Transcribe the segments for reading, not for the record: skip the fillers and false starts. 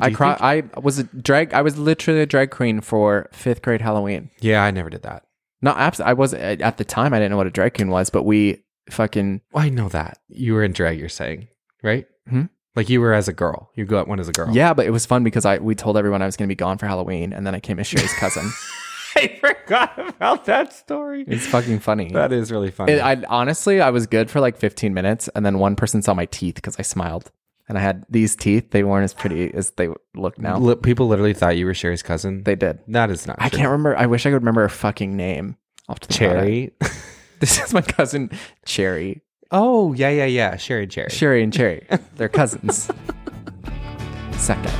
I was literally a drag queen for 5th grade Halloween. Yeah, I never did that. No, absolutely. I was at the time. I didn't know what a drag queen was, but we fucking. I know that you were in drag. You're saying, right? Like you were as a girl. You got one as a girl. Yeah, but it was fun because we told everyone I was going to be gone for Halloween, and then I came as Sherry's cousin. I forgot about that story. It's fucking funny. That is really funny. Honestly, I was good for like 15 minutes, and then one person saw my teeth because I smiled, and I had these teeth. They weren't as pretty as they look now. People literally thought you were Sherry's cousin. They did. That is not. I can't remember. I wish I could remember her fucking name. Cherry. This is my cousin Cherry. Oh yeah. Sherry and Cherry. Sherry and Cherry. They're cousins. Second.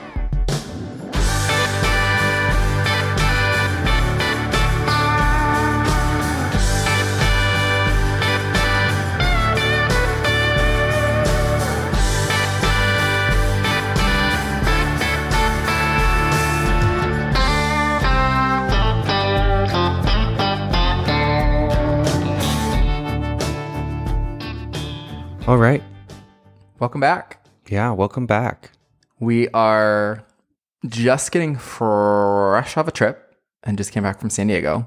All right. Welcome back. Yeah, welcome back. We are just getting fresh off a trip and just came back from San Diego.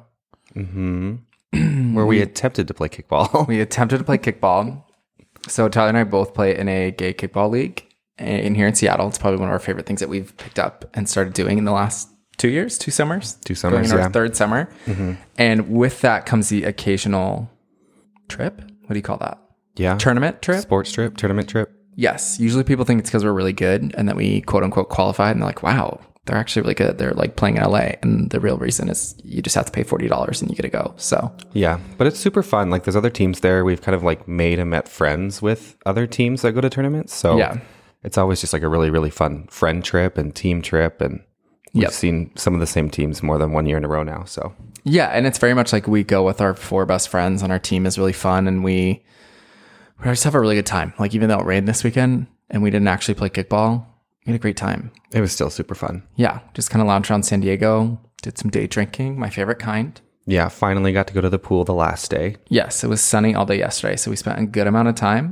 Where we attempted to play kickball. We attempted to play kickball. So Tyler and I both play in a gay kickball league in here in Seattle. It's probably one of our favorite things that we've picked up and started doing in the last 2 years, 2 summers. 2 summers, going in our 3rd summer. And with that comes the occasional trip. What do you call that? Yeah. Tournament trip? Sports trip, tournament trip. Yes. Usually people think it's because we're really good and that we quote unquote qualified, and they're like, wow, they're actually really good. They're like playing in LA. And the real reason is you just have to pay $40 and you get to go. So yeah, but it's super fun. Like there's other teams there. We've kind of like made and met friends with other teams that go to tournaments. So yeah, it's always just like a really, really fun friend trip and team trip. And we've seen some of the same teams more than 1 year in a row now. So yeah. And it's very much like we go with our 4 best friends and our team is really fun. And we just have a really good time. Like even though it rained this weekend and we didn't actually play kickball, we had a great time. It was still super fun. Yeah. Just kind of lounged around San Diego, did some day drinking, my favorite kind. Yeah. Finally got to go to the pool the last day. Yes. It was sunny all day yesterday. So we spent a good amount of time.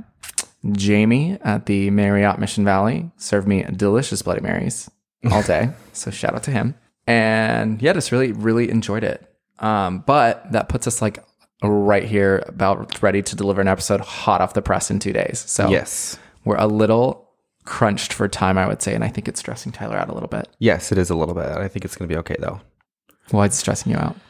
Jamie at the Marriott Mission Valley served me delicious Bloody Marys all day. So shout out to him. And yeah, just really, really enjoyed it. But that puts us like right here about ready to deliver an episode hot off the press in 2 days. So yes, we're a little crunched for time, I would say. And I think it's stressing Tyler out a little bit. Yes, it is a little bit. I think it's going to be okay though. Why is it stressing you out?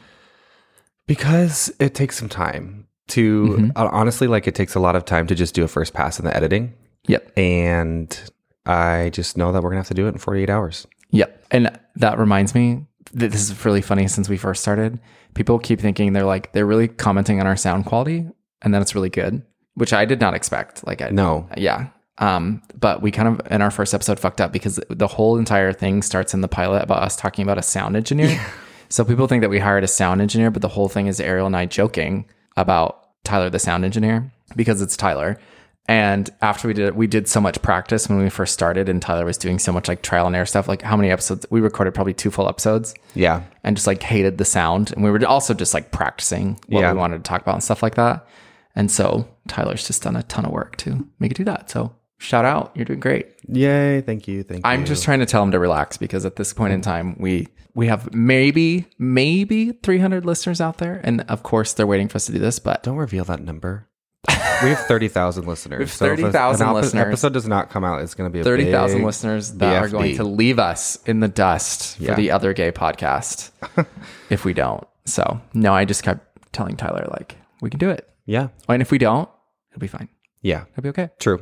Because it takes some time to, honestly, like it takes a lot of time to just do a first pass in the editing. Yep. And I just know that we're going to have to do it in 48 hours. Yep. And that reminds me, this is really funny since we first started. People keep thinking they're really commenting on our sound quality and then it's really good, which I did not expect. No. Yeah. But we kind of, in our first episode, fucked up because the whole entire thing starts in the pilot about us talking about a sound engineer. Yeah. So people think that we hired a sound engineer, but the whole thing is Ariel and I joking about Tyler, the sound engineer, because it's Tyler. And after we did so much practice when we first started and Tyler was doing so much like trial and error stuff, like how many episodes we recorded, probably 2 full episodes. Yeah. And just like hated the sound. And we were also just like practicing what we wanted to talk about and stuff like that. And so Tyler's just done a ton of work to make it do that. So shout out. You're doing great. Yay. Thank you. I'm just trying to tell him to relax because at this point in time, we have maybe 300 listeners out there. And of course they're waiting for us to do this, but don't reveal that number. We have 30,000 listeners. We have 30,000 listeners. An episode does not come out. It's going to be a 30,000 listeners that are going to leave us in the dust for the other gay podcast if we don't. So no, I just kept telling Tyler like we can do it. Yeah. And if we don't, it'll be fine. Yeah. It'll be okay. True.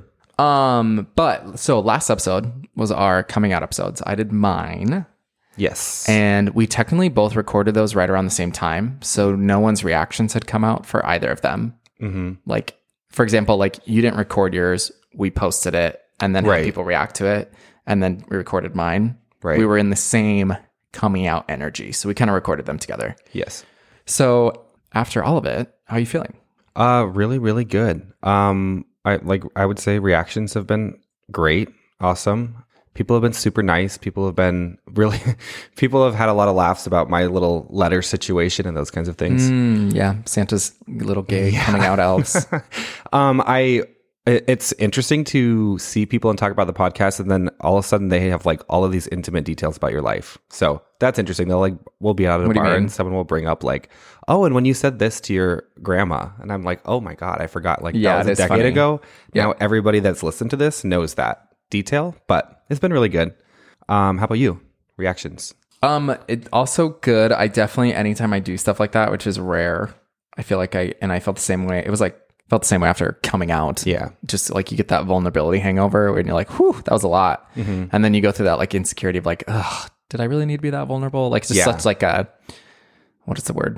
But so last episode was our coming out episodes. I did mine. Yes. And we technically both recorded those right around the same time. So no one's reactions had come out for either of them. Mm-hmm. Like, for example, like you didn't record yours. We posted it and then had people react to it. And then we recorded mine. Right. We were in the same coming out energy. So we kind of recorded them together. Yes. So after all of it, how are you feeling? Really, really good. I would say reactions have been great. Awesome. People have been super nice. People have had a lot of laughs about my little letter situation and those kinds of things. Yeah. Santa's little gay coming out elves. It's interesting to see people and talk about the podcast, and then all of a sudden they have like all of these intimate details about your life. So that's interesting. We'll be out at a bar and someone will bring up like, oh, and when you said this to your grandma, and I'm like, oh my God, I forgot. Like that was a decade ago. Now everybody that's listened to this knows that detail, but it's been really good. How about you? Reactions? It also good. I definitely, anytime I do stuff like that, which is rare, I feel like I felt the same way. It was like, felt the same way after coming out. Yeah. Just like you get that vulnerability hangover when you're like, whew, that was a lot. Mm-hmm. And then you go through that like insecurity of like, ugh, did I really need to be that vulnerable? Like it's just such like a, what is the word?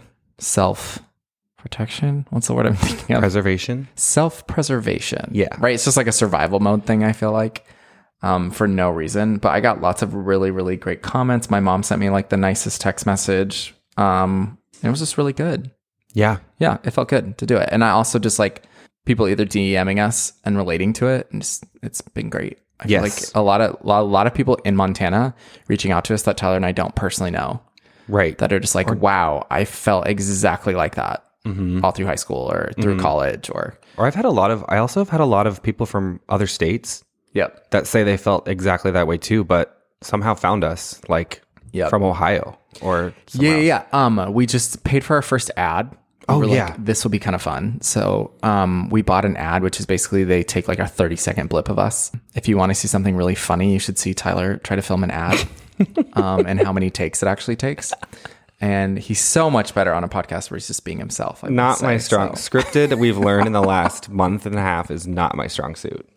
Self-protection? What's the word I'm thinking of? Preservation? Self-preservation. Yeah. Right? It's just like a survival mode thing, I feel like, for no reason. But I got lots of really, really great comments. My mom sent me like the nicest text message. It was just really good. Yeah. Yeah, it felt good to do it. And I also just like people either DMing us and relating to it. And it's been great. I feel like a lot of people in Montana reaching out to us that Tyler and I don't personally know. Right. That are just like, wow, I felt exactly like that all through high school or through college or I also have had a lot of people from other states that say they felt exactly that way too, but somehow found us like from Ohio or somewhere else. We just paid for our first ad. Like, this will be kind of fun. So we bought an ad, which is basically they take like a 30-second blip of us. If you want to see something really funny, you should see Tyler try to film an ad and how many takes it actually takes. And he's so much better on a podcast where he's just being himself. Not my strong. Scripted, we've learned in the last month and a half, is not my strong suit.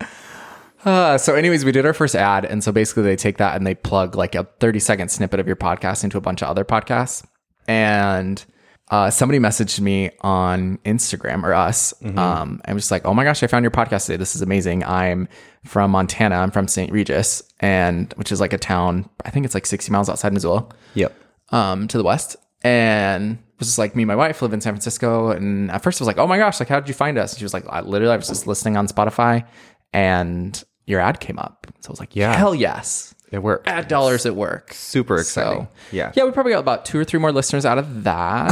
So anyways, we did our first ad. And so basically they take that and they plug like a 30-second snippet of your podcast into a bunch of other podcasts. And somebody messaged me on Instagram or us. And was just like, oh my gosh, I found your podcast today. This is amazing. I'm from Montana. I'm from St. Regis, which is like a town, I think it's like 60 miles outside Missoula. Yep. To the west. And it was just like me and my wife live in San Francisco. And at first I was like, oh my gosh, like how did you find us? And she was like, I was just listening on Spotify and your ad came up. So I was like, hell yes. It worked. Ad dollars at work. Super exciting. So, we probably got about 2 or 3 more listeners out of that.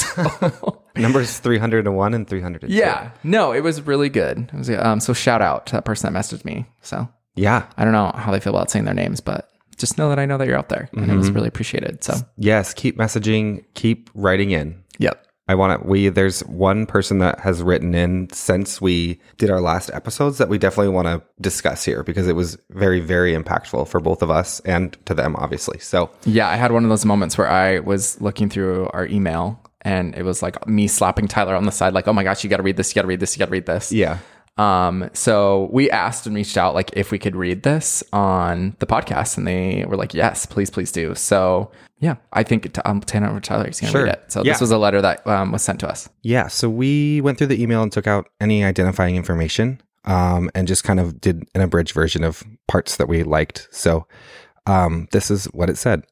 So. Numbers 301 and 302. Yeah. No, it was really good. It was, so shout out to that person that messaged me. So yeah, I don't know how they feel about saying their names, but just know that I know that you're out there and it was really appreciated. So yes, keep messaging, keep writing in. Yep. There's one person that has written in since we did our last episodes that we definitely want to discuss here because it was very, very impactful for both of us and to them, obviously. So yeah, I had one of those moments where I was looking through our email and it was like me slapping Tyler on the side, like, oh my gosh, you got to read this, you got to read this, you got to read this. Yeah. So we asked and reached out like if we could read this on the podcast and they were like, yes, please do. So yeah, I think Tyler is going to read it. So this was a letter that was sent to us. Yeah. So we went through the email and took out any identifying information and just kind of did an abridged version of parts that we liked. So this is what it said.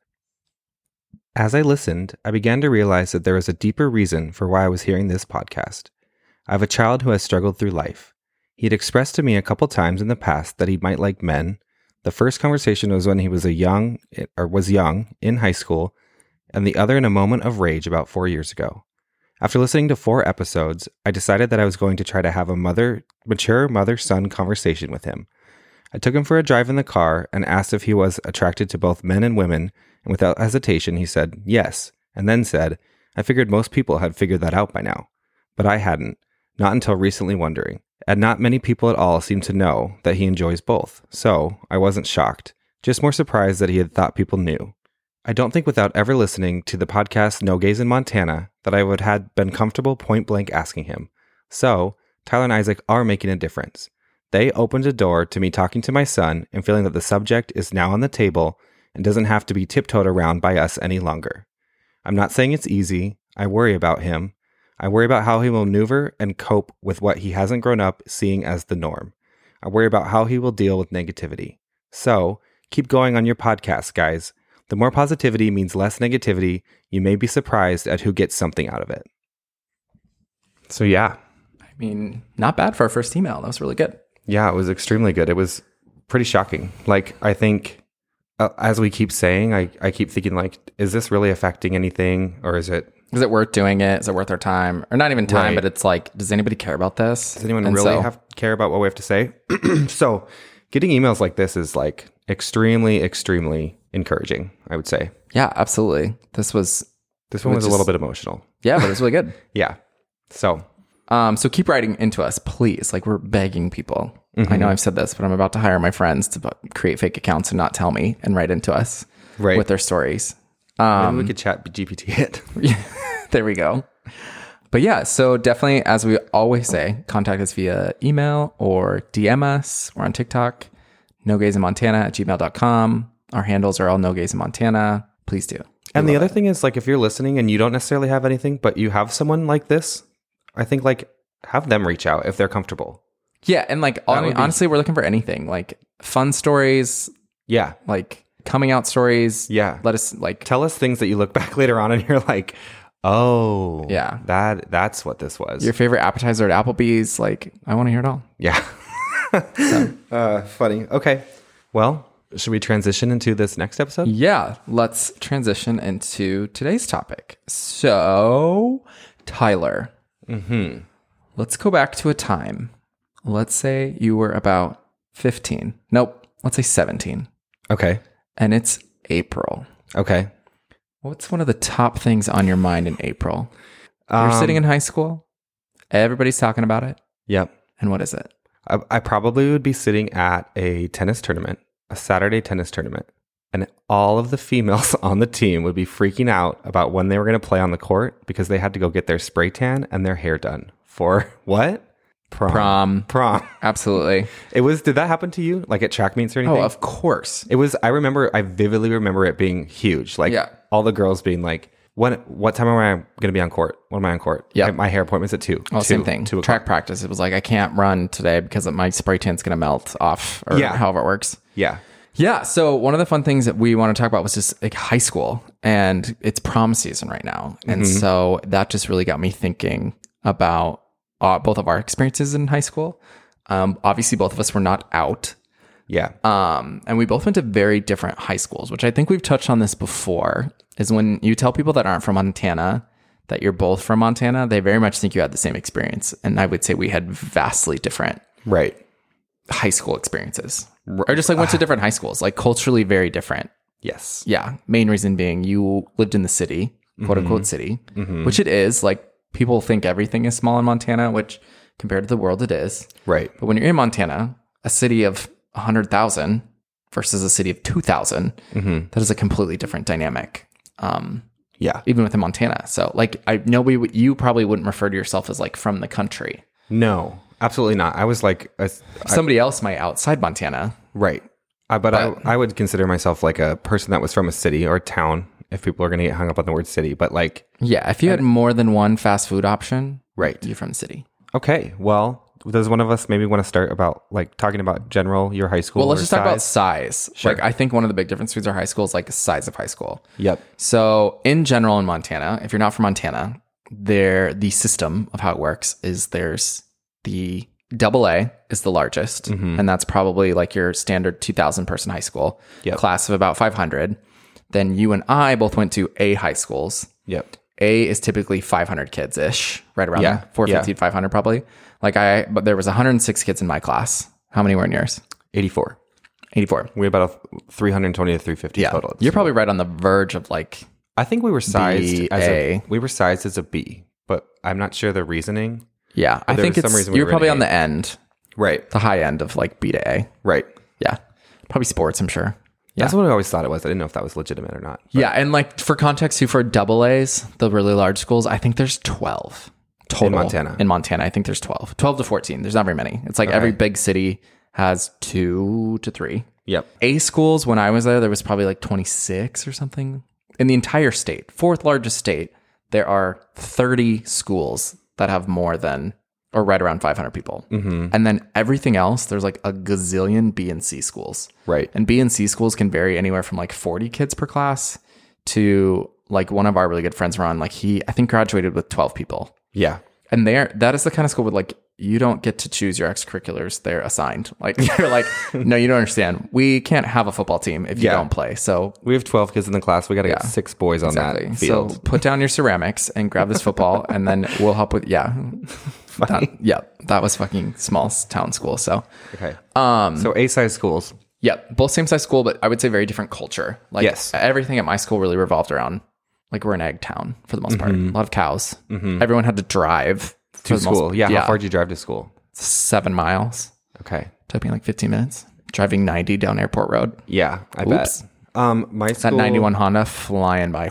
As I listened, I began to realize that there was a deeper reason for why I was hearing this podcast. I have a child who has struggled through life. He had expressed to me a couple times in the past that he might like men. The first conversation was when he was young in high school, and the other in a moment of rage about 4 years ago. After listening to 4 episodes, I decided that I was going to try to have a mature mother-son conversation with him. I took him for a drive in the car and asked if he was attracted to both men and women, and without hesitation he said yes, and then said, I figured most people had figured that out by now. But I hadn't, not until recently wondering. And not many people at all seem to know that he enjoys both, so I wasn't shocked, just more surprised that he had thought people knew. I don't think without ever listening to the podcast No Gays in Montana that I would have been comfortable point blank asking him. So, Tyler and Isaac are making a difference. They opened a door to me talking to my son and feeling that the subject is now on the table and doesn't have to be tiptoed around by us any longer. I'm not saying it's easy. I worry about him. I worry about how he will maneuver and cope with what he hasn't grown up seeing as the norm. I worry about how he will deal with negativity. So, keep going on your podcast, guys. The more positivity means less negativity. You may be surprised at who gets something out of it. So, yeah. I mean, not bad for our first email. That was really good. Yeah, it was extremely good. It was pretty shocking. Like, I think, as we keep saying, I keep thinking, like, is this really affecting anything? Or is it Is it worth doing it? Is it worth our time? Or not even time, Right. but it's like, does anybody care about this? Does anyone And really so- care about what we have to say? So getting emails like this is like extremely, extremely encouraging, I would say. Yeah, absolutely. This one was Which a little is- bit emotional. but it was really good. Yeah. So So keep writing into us, please. Like, we're begging people. I know I've said this, but I'm about to hire my friends to create fake accounts and not tell me and write into us Right. with their stories. maybe we could chat GPT it. There we go. But yeah, so definitely, as we always say, contact us via email or DM us. We're on TikTok, nogaysinmontana@gmail.com. Our handles are all nogaysinmontana. Please do. And the other thing is, like, if you're listening and you don't necessarily have anything, but you have someone like this, I think, like, have them reach out if they're comfortable. Yeah, and like, would be- honestly, we're looking for anything. Like, fun stories, Yeah. like coming out stories. Yeah. Let us, like, Tell us things that you look back later on and you're like, oh, Yeah. that's what this was. your favorite appetizer at Applebee's. Like, I want to hear it all. Yeah. Funny. Okay. Well, should we transition into this next episode? Yeah, let's transition into today's topic. So, Tyler, let's go back to a time. Let's say you were about 15. Nope, let's say 17. Okay. And it's April. Okay. What's one of the top things on your mind in April? You're sitting in high school. Everybody's talking about it. Yep. And what is it? I probably would be sitting at a tennis tournament, a Saturday tennis tournament, and all of the females on the team would be freaking out about when they were going to play on the court because they had to go get their spray tan and their hair done for what? Prom. Absolutely. It was, did that happen to you? Like at track meets or anything? Oh, of course. It was, I vividly remember it being huge. Like Yeah. all the girls being like, what time am I going to be on court? When am I on court? Yeah. My hair appointment's at 2. Oh, same thing. 2 o'clock. Track practice. It was like, I can't run today because my spray tan's going to melt off or Yeah. however it works. Yeah. Yeah. So one of the fun things that we want to talk about was just like high school, and it's prom season right now. And so that just really got me thinking about both of our experiences in high school. Obviously both of us were not out. Yeah. And we both went to very different high schools, which I think we've touched on this before, is when you tell people that aren't from Montana that you're both from Montana, they very much think you had the same experience. And I would say we had vastly different Right. high school experiences. Or just like went to different high schools, like culturally very different. Yes. Yeah. Main reason being you lived in the city, quote unquote city, which it is. Like people think everything is small in Montana, which compared to the world it is. Right. But when you're in Montana, a city of 100,000 versus a city of 2,000, that is a completely different dynamic. Yeah. Even within Montana. So like, I know you probably wouldn't refer to yourself as like from the country. No, absolutely not. I was like, Somebody else might outside Montana. right. But I would consider myself like a person that was from a city or a town, if people are going to get hung up on the word city. But like, Yeah. If you had more than one fast food option, Right. you're from the city. okay, well, does one of us maybe want to start about like talking about general, your high school? Well, let's or just talk about size? size. Sure. Like, I think one of the big differences between our high school is like the size of high school. Yep. So in general in Montana, if you're not from Montana, the system of how it works is there's the AA is the largest, and that's probably like your standard 2,000 person high school, Yep. class of about 500. Then you and I both went to A high schools. Yep. A is typically 500 kids ish, right around Yeah. there, 450 Yeah. to 500 probably. But there was 106 kids in my class. How many were in yours? 84. 84. We had about 320 to 350 Yeah, total. you're probably right on the verge of like, I think we were sized as BA. we were sized as a B, but I'm not sure the reasoning. yeah, I there think was some it's, reason we you're were probably in on A. the end, Right. the high end of like B to A. Right. Yeah. Probably sports, I'm sure. Yeah. That's what I always thought it was. I didn't know if that was legitimate or not. Yeah. And like for context too, for double A's, the really large schools, I think there's 12 total. In Montana, I think there's 12 to 14. There's not very many. It's like every big city has 2 to 3. Yep. A schools, when I was there was probably like 26 or something. In the entire state, fourth largest state, there are 30 schools that have more than or right around 500 people. And then everything else, there's like a gazillion B and C schools. Right. And B and C schools can vary anywhere from like 40 kids per class to like one of our really good friends, Ron, like I think graduated with 12 people. Yeah. And that is the kind of school with like you don't get to choose your extracurriculars. They're assigned. Like, they're like, no, you don't understand. We can't have a football team if you don't play. So we have 12 kids in the class. We got to get 6 boys on that field. So put down your ceramics and grab this football, and then we'll help with, that was fucking small town school. So, okay. So A-size schools. Yep. Both same size school, but I would say very different culture. Like everything at my school really revolved around, like, we're an egg town for the most part. A lot of cows. Everyone had to drive to school. How far did you drive to school? 7 miles. Okay. Took me like 15 minutes. Driving 90 down Airport Road. Yeah, I bet. My school... That 91 Honda flying by.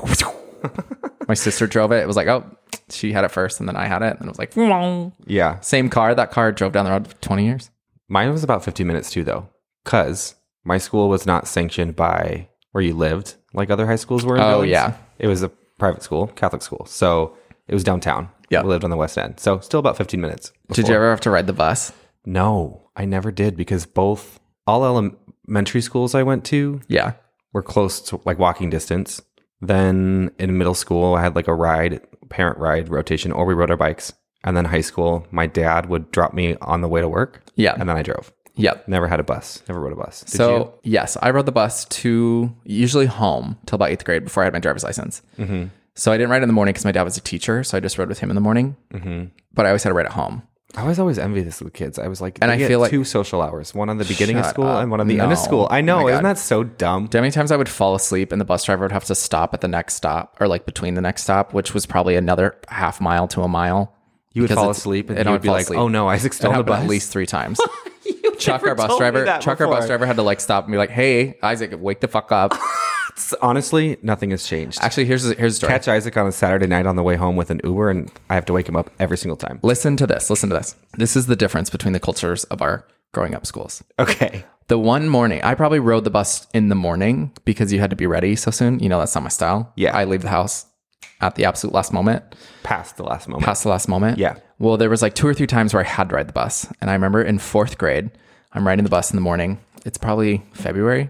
My sister drove it. It was like, oh, she had it first, and then I had it. And it was like, yeah. Same car. That car drove down the road for 20 years. Mine was about 15 minutes too, though. Because my school was not sanctioned by where you lived, like other high schools were. It was a private school, Catholic school. So it was downtown. Yeah. We lived on the West End. So still about 15 minutes. Did you ever have to ride the bus? No, I never did, because all elementary schools I went to were close to, like, walking distance. Then in middle school, I had like a parent ride rotation, or we rode our bikes. And then high school, my dad would drop me on the way to work. Yeah. And then I drove. Yep. Never had a bus. Never rode a bus. Did you? Yes, I rode the bus to usually home till about 8th grade before I had my driver's license. So I didn't ride in the morning because my dad was a teacher. So I just rode with him in the morning. But I always had to ride at home. I was always envious of the kids. I was like, and I feel like 2 social hours, one on the beginning of school and one on the end of school. I know. Isn't that so dumb? Do you know how many times I would fall asleep and the bus driver would have to stop at the next stop, or like between the next stop, which was probably another half mile to a mile. You would fall asleep and you would be like, oh no, Isaac's still on the bus. At least 3 times. Chuck, our bus driver, had to like stop and be like, hey, Isaac, wake the fuck up. Honestly, nothing has changed. Actually, here's the story. Catch Isaac on a Saturday night on the way home with an Uber, and I have to wake him up every single time. Listen to this. This is the difference between the cultures of our growing up schools. Okay. The one morning, I probably rode the bus in the morning because you had to be ready so soon. You know, that's not my style. Yeah. I leave the house at the absolute last moment. Past the last moment. Yeah. Well, there was like 2 or 3 times where I had to ride the bus. And I remember in 4th grade, I'm riding the bus in the morning. It's probably February.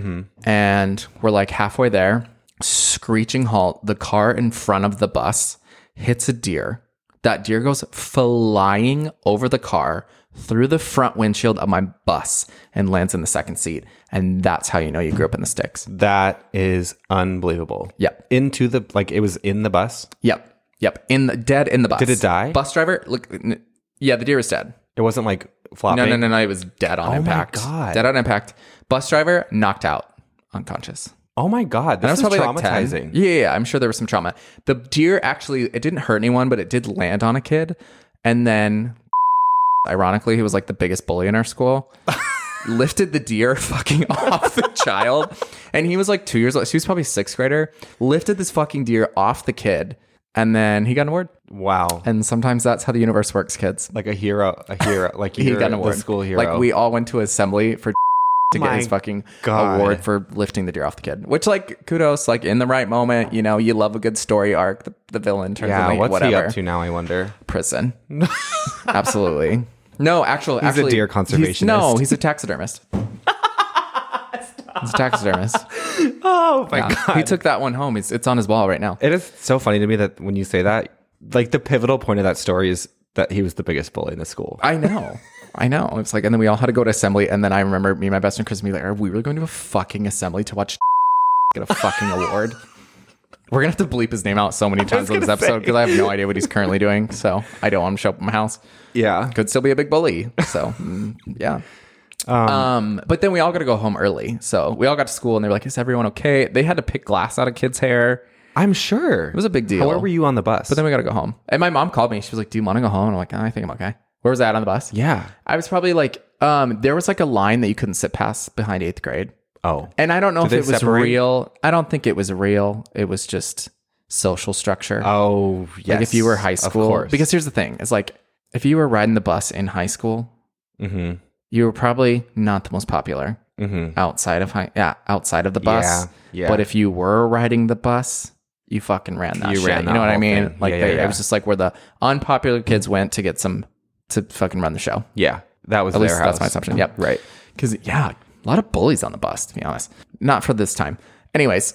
And we're like halfway there, screeching halt. The car in front of the bus hits a deer. That deer goes flying over the car through the front windshield of my bus and lands in the second seat. And that's how you know you grew up in the sticks. That is unbelievable. Yep. Into the, like, it was in the bus? Yep. Dead in the bus. Did it die? Bus driver, look, yeah, the deer was dead. It wasn't like flopping? No. It was dead on impact. Oh my God. Dead on impact. Bus driver knocked out, unconscious. Oh my God. This is traumatizing. Like yeah, I'm sure there was some trauma. The deer actually, it didn't hurt anyone, but it did land on a kid. And then, ironically, he was like the biggest bully in our school. Lifted the deer fucking off the child. And he was like 2 years old. She was probably 6th grader. Lifted this fucking deer off the kid. And then he got an award. Wow. And sometimes that's how the universe works, kids. Like a hero. Like he got an award. The school hero. Like we all went to assembly for to get his fucking award for lifting the deer off the kid. Which, like, kudos, like, in the right moment, you know, you love a good story arc. The villain turns into what's whatever. He up to now, I wonder? Prison. Absolutely. No, actually, he's a deer conservationist. He's a taxidermist. He's a taxidermist. Oh my God. He took that one home. It's on his wall right now. It is so funny to me that when you say that, like, the pivotal point of that story is that he was the biggest bully in the school. I know. It's like, and then we all had to go to assembly. And then I remember me and my best friend Chris being like, are we really going to a fucking assembly to watch get a fucking award? We're going to have to bleep his name out so many times on this episode because I have no idea what he's currently doing. So I don't want him to show up at my house. Yeah. Could still be a big bully. So yeah. But then we all got to go home early. So we all got to school and they were like, is everyone okay? They had to pick glass out of kids' hair. I'm sure. It was a big deal. Where were you on the bus? But then we got to go home. And my mom called me. She was like, do you want to go home? And I'm like, I think I'm okay. Where was that on the bus? Yeah. I was probably like, there was like a line that you couldn't sit past behind 8th grade. Oh. And I don't know if it was real. I don't think it was real. It was just social structure. Oh, yes. Like if you were high school. Of course. Because here's the thing. It's like, if you were riding the bus in high school, you were probably not the most popular outside of the bus. Yeah. But if you were riding the bus, you fucking ran that shit. You know what I mean? Thing. Like it was just like where the unpopular kids went to get to fucking run the show. Yeah. That was at their least house. That's my assumption. Yep. Right. Because a lot of bullies on the bus, to be honest. Not for this time. Anyways,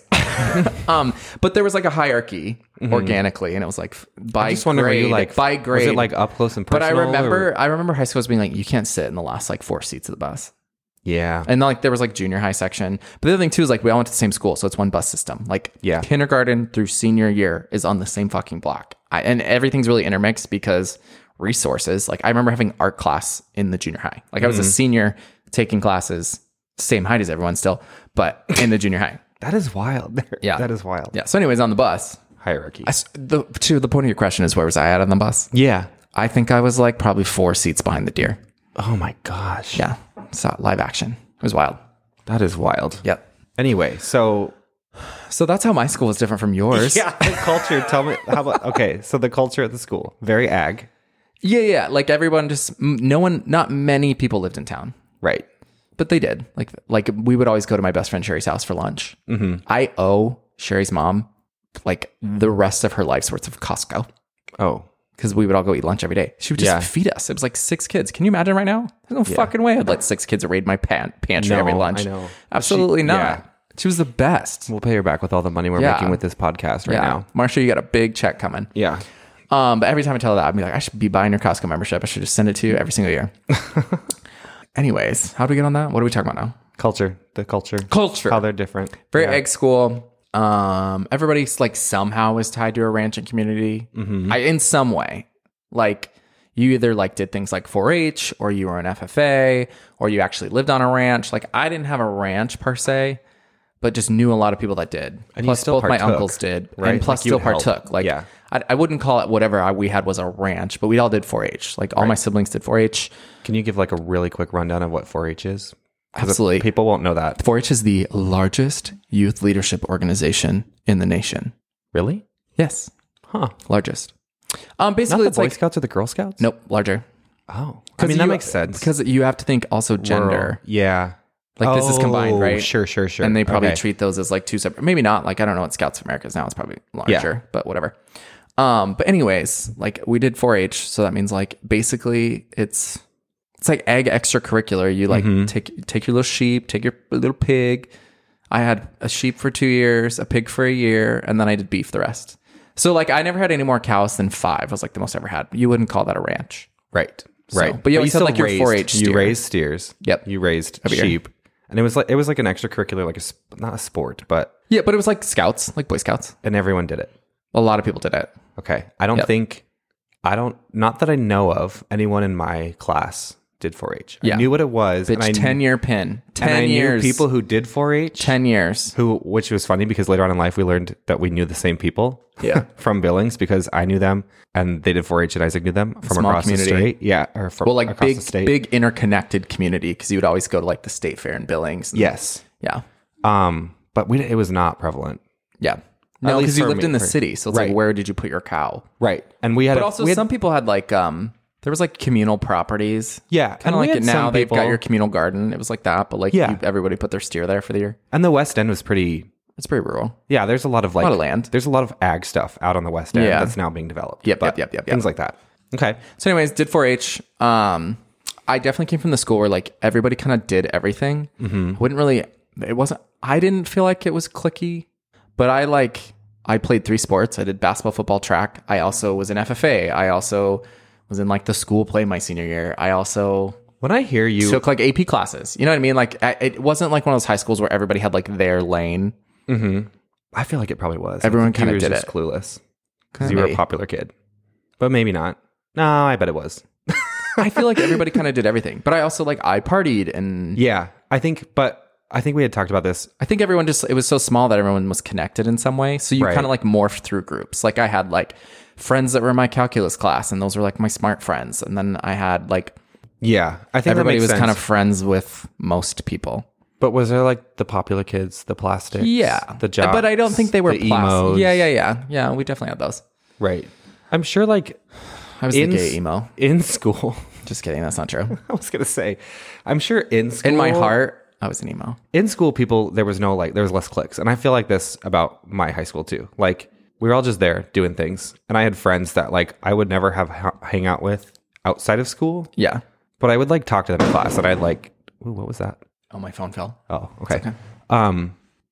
but there was like a hierarchy organically, and it was like by I just wonder, were grade, you like by grade. Was it like up close and But personal? I remember high school as being like, you can't sit in the last like 4 seats of the bus. Yeah. And like there was like junior high section. But the other thing too is like we all went to the same school, so it's one bus system. Like kindergarten through senior year is on the same fucking block. And everything's really intermixed because resources. Like I remember having art class in the junior high. Like I was a senior taking classes, same height as everyone still, but in the junior high. That is wild. Yeah. That is wild. Yeah. So anyways, on the bus. Hierarchy. To the point of your question is, where was I at on the bus? Yeah. I think I was like probably 4 seats behind the deer. Oh my gosh. Yeah. Saw live action. It was wild. That is wild. Yep. Anyway, so that's how my school was different from yours. yeah, the culture. Tell me how about so the culture at the school, very ag. Yeah. Like everyone not many people lived in town, Right. but they did. Like we would always go to my best friend Sherry's house for lunch. I owe Sherry's mom like the rest of her life's worth of Costco. Oh. Because we would all go eat lunch every day. She would just feed us. It was like 6 kids. Can you imagine right now? There's no fucking way I'd let 6 kids raid my pantry every lunch. I know. Absolutely not. Yeah. She was the best. We'll pay her back with all the money we're making with this podcast right now. Marsha, you got a big check coming. Yeah. But every time I tell her that, I'd be like, I should be buying your Costco membership. I should just send it to you every single year. Anyways, how do we get on that? What are we talking about now? Culture. The culture. Culture. How they're different. Very egg school. Everybody's like somehow is tied to a ranching community in some way. Like you either like did things like 4-H or you were an FFA or you actually lived on a ranch. Like I didn't have a ranch per se, but just knew a lot of people that did. And plus you still both my partook, uncles did, right? and plus Like you still helped. partook. Like Yeah. I wouldn't call it whatever we had was a ranch, but we all did 4-H. Like all my siblings did 4-H. Can you give like a really quick rundown of what 4-H is? 'Cause Absolutely. People won't know that. 4-H is the largest youth leadership organization in the nation. Really? Yes, Huh. largest. Not Basically, the it's Boy like Scouts or the Girl Scouts? nope, larger. Oh. I mean, that makes sense. Because you have to think also gender. Rural. Yeah. Like this is combined, right? Sure. And they probably Okay. treat those as like 2 separate. Maybe not. Like I don't know what Scouts of America is now. It's probably larger, but whatever. But anyways, like we did 4-H, so that means like basically it's like ag extracurricular. You like take your little sheep, take your little pig. I had a sheep for 2 years, a pig for a year, and then I did beef the rest. So like I never had any more cows than 5. Was like the most I ever had. You wouldn't call that a ranch. Right. So- Right. but you always had, still like, your 4-H You steer. raised steers. Yep. You raised Every year. sheep. And it was like an extracurricular, like not a sport, but Yeah, but it was like Scouts, like Boy Scouts. and everyone did it. A lot of people did it. Okay. Not that I know of anyone in my class did 4-H. I Yeah. knew what it was. Bitch, 10-year pin. 10 years. Knew people who did 4-H. 10 years. Which was funny because later on in life we learned that we knew the same people. Yeah. From Billings because I knew them and they did 4-H and Isaac knew them from Small across community. the state. Yeah. Or from Well, like across the state. big interconnected community because you would always go to like the state fair in Billings. Yes. Yeah. But it was not prevalent. Yeah. No, least because you for lived me, in the for- city. So it's Right. like, where did you put your cow? Right. And we had But also some people had like, there was like communal properties. Yeah. Kind and of we like had it now. some They've got people- your communal garden. It was like that. But like Yeah. everybody put their steer there for the year. And the West End was pretty. It's pretty rural. Yeah, there's a lot of like lot of land. There's a lot of ag stuff out on the West End Yeah. that's now being developed. Yep, But yep. Things like that. Okay. So anyways, did 4-H. I definitely came from the school where like everybody kind of did everything. I didn't feel like it was cliquey, but I played 3 sports. I did basketball, football, track. I also was an FFA. I also was in like the school play my senior year. I also When I hear you, took like AP classes. You know what I mean? Like it wasn't like one of those high schools where everybody had like their lane. I feel like it probably was. Everyone I think you kinda were did just it. clueless because you were Maybe. a popular kid, but maybe not. No, I bet it was. I feel like everybody kind of did everything, but I also like I partied and Yeah, I think we had talked about this. I think everyone it was so small that everyone was connected in some way. So you Right. kind of like morphed through groups. Like I had like friends that were in my calculus class and those were like my smart friends. And then I had like Yeah, I think everybody that was makes kind sense. of friends with most people. But was there like the popular kids, the plastics? Yeah. the jocks, But I don't think they were the plastic. emos. Yeah, we definitely had those. Right. I'm sure like I was the gay emo. in school. Just kidding. That's not true. I was gonna say, I'm sure in school, In my heart, I was an emo. in school, there was less cliques, and I feel like this about my high school too. Like we were all just there doing things, and I had friends that like I would never hang out with outside of school, Yeah. but I would like talk to them in class, and I'd like, ooh, what was that? Oh, my phone fell. Oh, okay.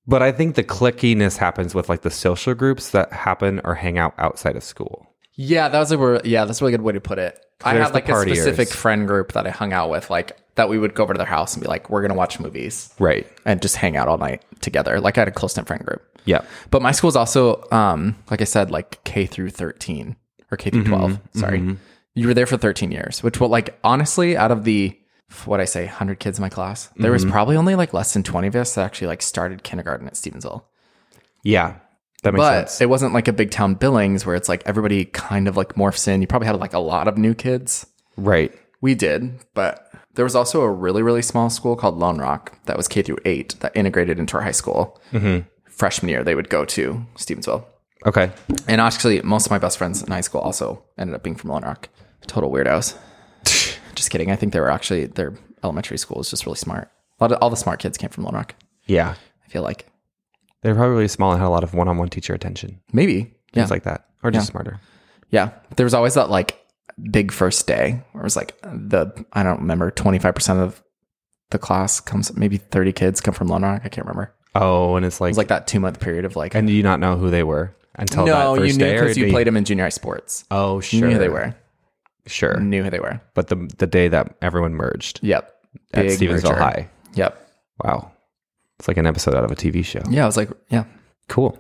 But I think the clickiness happens with like the social groups that happen or hang out outside of school. Yeah, that's a really good way to put it. I There's had like the a specific partiers. friend group that I hung out with, like that we would go over to their house and be like, we're gonna watch movies Right. and just hang out all night together. Like I had a close knit friend group. Yeah. But my school's also, like I said, like K through 13 or K through 12. Sorry, you were there for 13 years, which will like honestly, out of the 100 kids in my class, there was probably only like less than 20 of us that actually like started kindergarten at Stevensville. Yeah. That makes But sense. it wasn't like a big town Billings where it's like everybody kind of like morphs in. You probably had like a lot of new kids. Right. We did, but there was also a really, really small school called Lone Rock that was K through 8 that integrated into our high school. Freshman year, they would go to Stevensville. Okay. And actually, most of my best friends in high school also ended up being from Lone Rock. Total weirdos. Just kidding. I think they were actually, their elementary school was just really smart. All the smart kids came from Lone Rock, Yeah. I feel like. They were probably really small and had a lot of one-on-one teacher attention. Maybe. Yeah. Things like that. Or just smarter. Yeah. There was always that like big first day where it was like I don't remember, 25% of the class comes, maybe 30 kids come from Lone Rock. I can't remember. Oh, and it's It was like that 2-month period of like, and do you not know who they were until no, that you first knew day? because you played them in junior high sports. Oh, sure. You knew who they were. Sure. Knew who they were. But the day that everyone merged Yep. at Big Stevensville merger. High. Yep. Wow. It's like an episode out of a TV show. Yeah. I was like, yeah. Cool.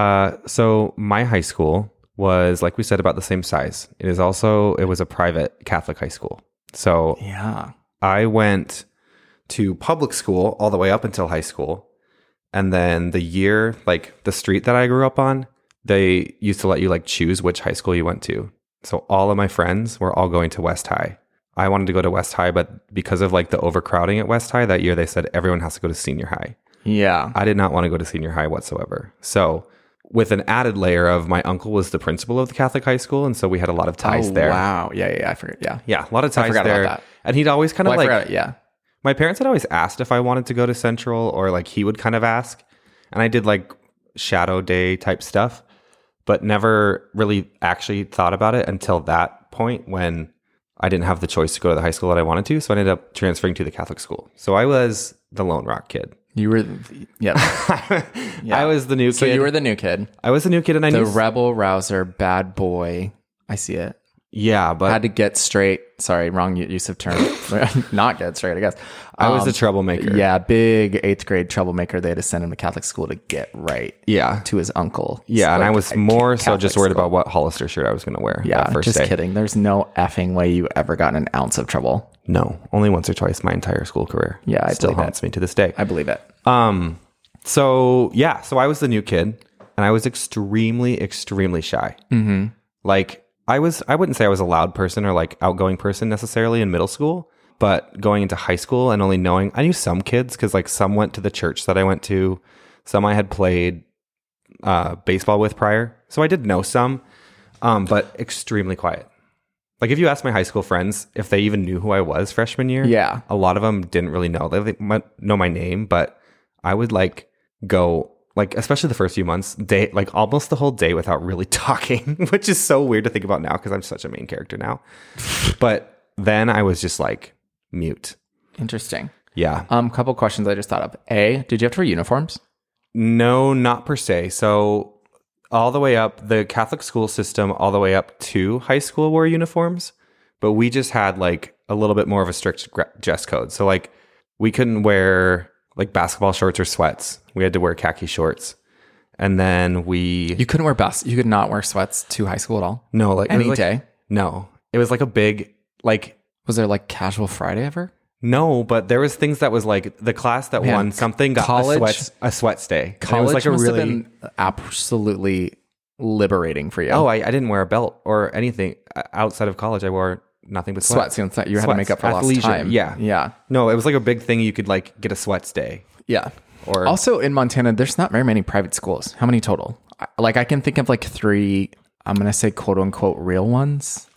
So my high school was, like we said, about the same size. It was a private Catholic high school. So Yeah. I went to public school all the way up until high school. And then the street that I grew up on, they used to let you like choose which high school you went to. So all of my friends were all going to West High. I wanted to go to West High, but because of like the overcrowding at West High that year, they said everyone has to go to senior high. Yeah. I did not want to go to senior high whatsoever. So with an added layer of my uncle was the principal of the Catholic high school. And so we had a lot of ties there. Wow. Yeah. I forgot. Yeah. Yeah, a lot of ties forgot about there. that. And he'd always kind of Well, I like, forgot. Yeah. my parents had always asked if I wanted to go to Central, or like he would kind of ask. And I did like shadow day type stuff, but never really actually thought about it until that point when I didn't have the choice to go to the high school that I wanted to. So I ended up transferring to the Catholic school. So I was the Lone Rock kid. You were, yeah. I was the new kid. So you were the new kid, I was the new kid, and I the knew. rebel rouser, bad boy. I see it. Yeah, but Had to get straight. Sorry, wrong use of term. Not get straight, I guess. I was the troublemaker. Yeah, big 8th grade troublemaker. They had to send him to Catholic school to get right Yeah. to his uncle. Yeah, and I was more so just worried school. about what Hollister shirt I was going to wear Yeah, that first just day. kidding. There's no effing way you ever got in an ounce of trouble. No, only once or twice my entire school career. Yeah, I still believe haunts me to this day. I believe it. So I was the new kid, and I was extremely, extremely shy. Mm-hmm. Like I wouldn't say I was a loud person or like outgoing person necessarily in middle school, but going into high school and only knowing, I knew some kids because like some went to the church that I went to, some I had played baseball with prior, so I did know some, but extremely quiet. Like if you ask my high school friends if they even knew who I was freshman year, Yeah. a lot of them didn't really know. They might know my name, but I would like go like, especially the first few months, like almost the whole day without really talking, which is so weird to think about now because I'm such a main character now. But then I was just like mute. Interesting. Yeah. Couple questions I just thought of. A, did you have to wear uniforms? No, not per se. So all the way up, the Catholic school system, all the way up to high school wore uniforms, but we just had like a little bit more of a strict dress code. So like we couldn't wear like basketball shorts or sweats. We had to wear khaki shorts. And then You couldn't wear you could not wear sweats to high school at all? no, like it Any was like- day? No, it was like a big, like, Was there like casual Friday ever? no, but there was things that was like the class that Man, won something got a sweats day. And College it was like a must really, have been absolutely liberating for you. oh, I didn't wear a belt or anything outside of college. I wore nothing but sweats. sweats. You had to make up for lost Athleisure, time. yeah. Yeah. No, it was like a big thing. You could like get a sweats day. Yeah. Or Also in Montana, there's not very many private schools. How many total? Like I can think of like 3, I'm going to say quote unquote real ones.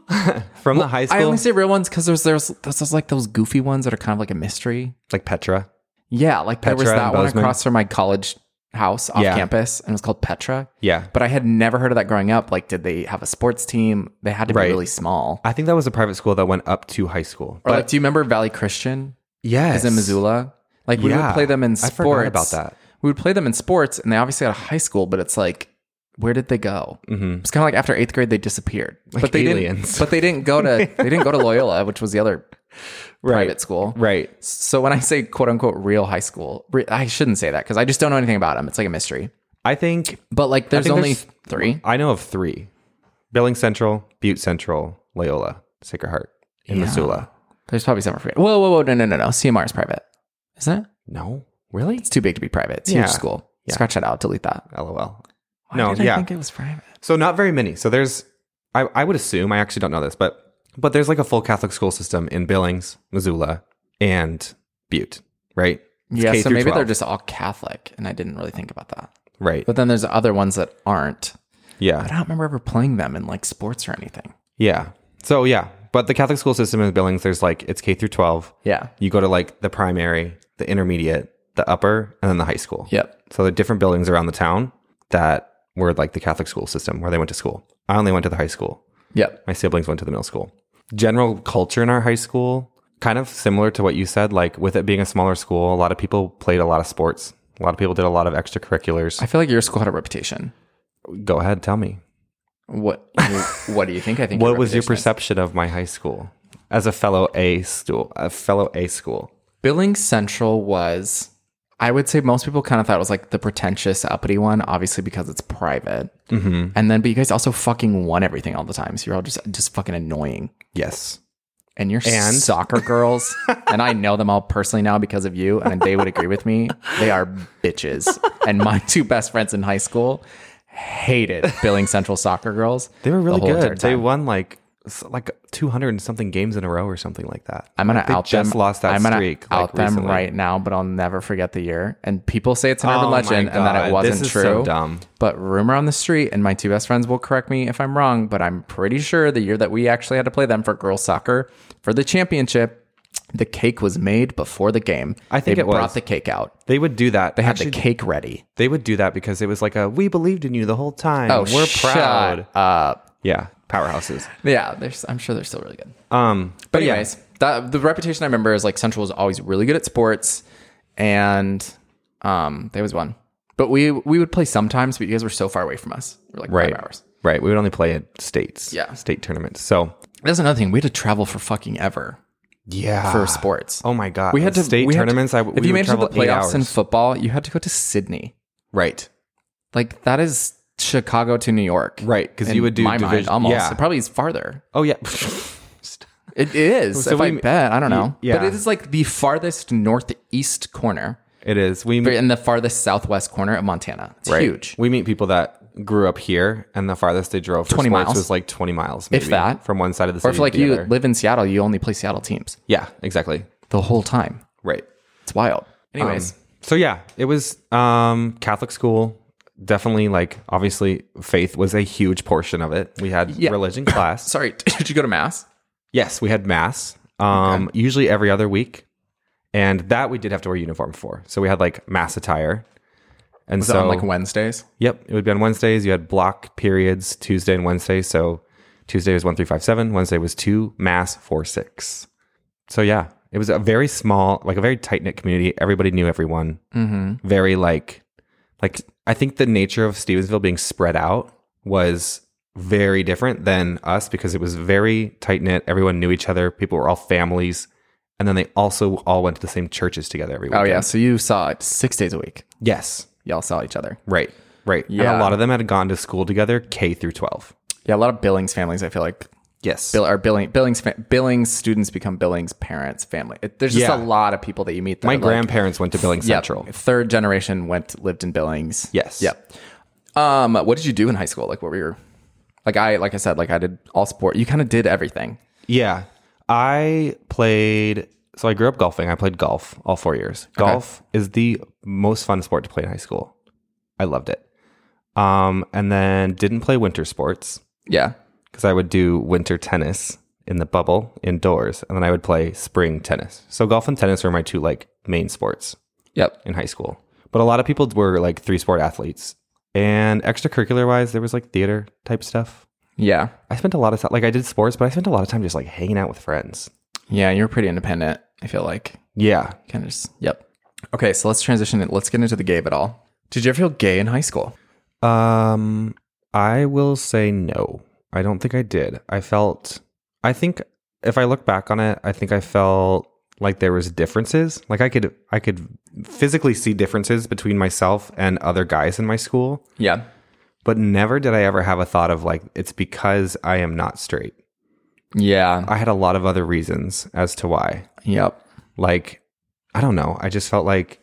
from the high I school, only say real ones because there's like those goofy ones that are kind of like a mystery. like Petra. Yeah. Like there was Petra that and one Bozeman. across from my college house off Yeah. campus and it was called Petra. Yeah. But I had never heard of that growing up. Like, did they have a sports team? They had to be Right. really small. I think that was a private school that went up to high school. Or like, do you remember Valley Christian? yes, Is in Missoula. Like we would Yeah. play them in I sports. forgot about that. we would play them in sports, and they obviously had a high school, but it's like, where did they go? It's kind of like after 8th grade, they disappeared. Like but they aliens. didn't. But they didn't go to Loyola, which was the other private school. Right. So when I say quote unquote real high school, I shouldn't say that because I just don't know anything about them. It's like a mystery. I think, But like, there's only 3. I know of 3: Billings Central, Butte Central, Loyola, Sacred Heart in Missoula. There's probably some for Whoa. No. CMR is private. Isn't it? No, really? It's too big to be private. It's a huge school. Yeah. Scratch that out. Delete that. LOL. Why did I think it was private? So not very many. So there's, I would assume, I actually don't know this, but there's like a full Catholic school system in Billings, Missoula, and Butte, right? It's Yeah, K so through maybe 12. they're just all Catholic, and I didn't really think about that. Right. But then there's other ones that aren't. But Yeah. I don't remember ever playing them in like sports or anything. Yeah. So yeah, but the Catholic school system in Billings, there's like, it's K through 12. Yeah. You go to like the primary, the intermediate, the upper, and then the high school. Yep. So the different buildings around the town that were like the Catholic school system where they went to school. I only went to the high school. Yep. My siblings went to the middle school. General culture in our high school, kind of similar to what you said, like with it being a smaller school, a lot of people played a lot of sports. A lot of people did a lot of extracurriculars. I feel like your school had a reputation. Go ahead, tell me. What do you think? I think. What was your reputation is- perception of my high school as a fellow A school? Billings Central was, I would say most people kind of thought it was like the pretentious, uppity one, obviously because it's private. Mm-hmm. And then, but you guys also fucking won everything all the time. So you're all just fucking annoying. Yes. And you're soccer girls, and I know them all personally now because of you, and they would agree with me. They are bitches. And my 2 best friends in high school hated Billings Central soccer girls. They were really the whole entire good. They time. won like 200 and something games in a row or something like that. I'm gonna They out just them. lost that I'm gonna streak. out them recently. right now, but I'll never forget the year. And people say it's an urban Oh my legend, and that God, it wasn't this is true. so dumb. But rumor on the street, and my 2 best friends will correct me if I'm wrong, but I'm pretty sure the year that we actually had to play them for girls soccer for the championship, the cake was made before the game. I think they it was. brought the cake out. They would do that. They had the cake ready. They would do that because it was like we believed in you the whole time. We're proud. Shut up. Yeah, powerhouses. Yeah, I'm sure they're still really good. But yeah. Anyways, the reputation I remember is like Central was always really good at sports, and they was one. But we would play sometimes, but you guys were so far away from us. We were like 5 hours. Right. We would only play at states. Yeah. State tournaments. So That's another thing. We had to travel for fucking ever yeah, for sports. Oh my God. We had to state tournaments. if you made it to the travel 8 playoffs in hours. football, you had to go to Sydney. Right. Like that is Chicago to New York. Right. Because In you would do my mind, division. almost. Yeah. It probably is farther. Oh yeah. It is. So if I we- bet, I don't know. yeah. But it is like the farthest northeast corner It is. We in the farthest southwest corner of Montana. It's right. huge. We meet people that grew up here, and the farthest they drove for 20 sports miles. was like 20 miles, If maybe, that. from one side of the city Or if like to the you other. live in Seattle, you only play Seattle teams Yeah, exactly. the whole time. Right. It's wild. Anyways, So yeah, it was Catholic school. Definitely, like obviously, faith was a huge portion of it. We had Yeah. religion class. sorry, did you go to mass? Yes, we had mass. Usually every other week, and that we did have to wear uniform for. So we had like mass attire. And Was it so on like Wednesdays? Yep, it would be on Wednesdays. You had block periods Tuesday and Wednesday. So Tuesday was 1, 3, 5, 7. Wednesday was 2, mass 4, 6. So yeah, it was a very small, like a very tight knit community. Everybody knew everyone. Mm-hmm. Very like I think the nature of Stevensville being spread out was very different than us because it was very tight knit. Everyone knew each other. People were all families, and then they also all went to the same churches together every weekend. Oh yeah, so you saw it 6 days a week. Yes. Y'all saw each other. Right. And Yeah. a lot of them had gone to school together, K through 12. Yeah, a lot of Billings families. I feel like Yes. Billings students become Billings parents family. There's just Yeah. a lot of people that you meet. That My are, like, grandparents went to Billings Yep. Central. Third generation lived in Billings. Yes. Yep. What did you do in high school? Like, what were your like I said, like I did all sport. You kind of did everything. Yeah. I grew up golfing. I played golf all 4 years. Golf is the most fun sport to play in high school. I loved it. And then didn't play winter sports Yeah. because I would do winter tennis in the bubble indoors, and then I would play spring tennis. So golf and tennis were my two like main sports Yep. in high school. But a lot of people were like 3-sport athletes. And extracurricular wise, there was like theater type stuff. Yeah. I spent a lot of time, like I did sports, but I spent a lot of time just like hanging out with friends. Yeah. You're pretty independent. I feel like Yeah. kind of just. Yep. Okay. So let's transition. Let's get into the gay of it all. Did you ever feel gay in high school? I will say no. I don't think I did. I think if I look back on it, I think I felt like there was differences. Like I could physically see differences between myself and other guys in my school. Yeah. But never did I ever have a thought of like, it's because I am not straight. Yeah. I had a lot of other reasons as to why. Yep. Like, I don't know. I just felt like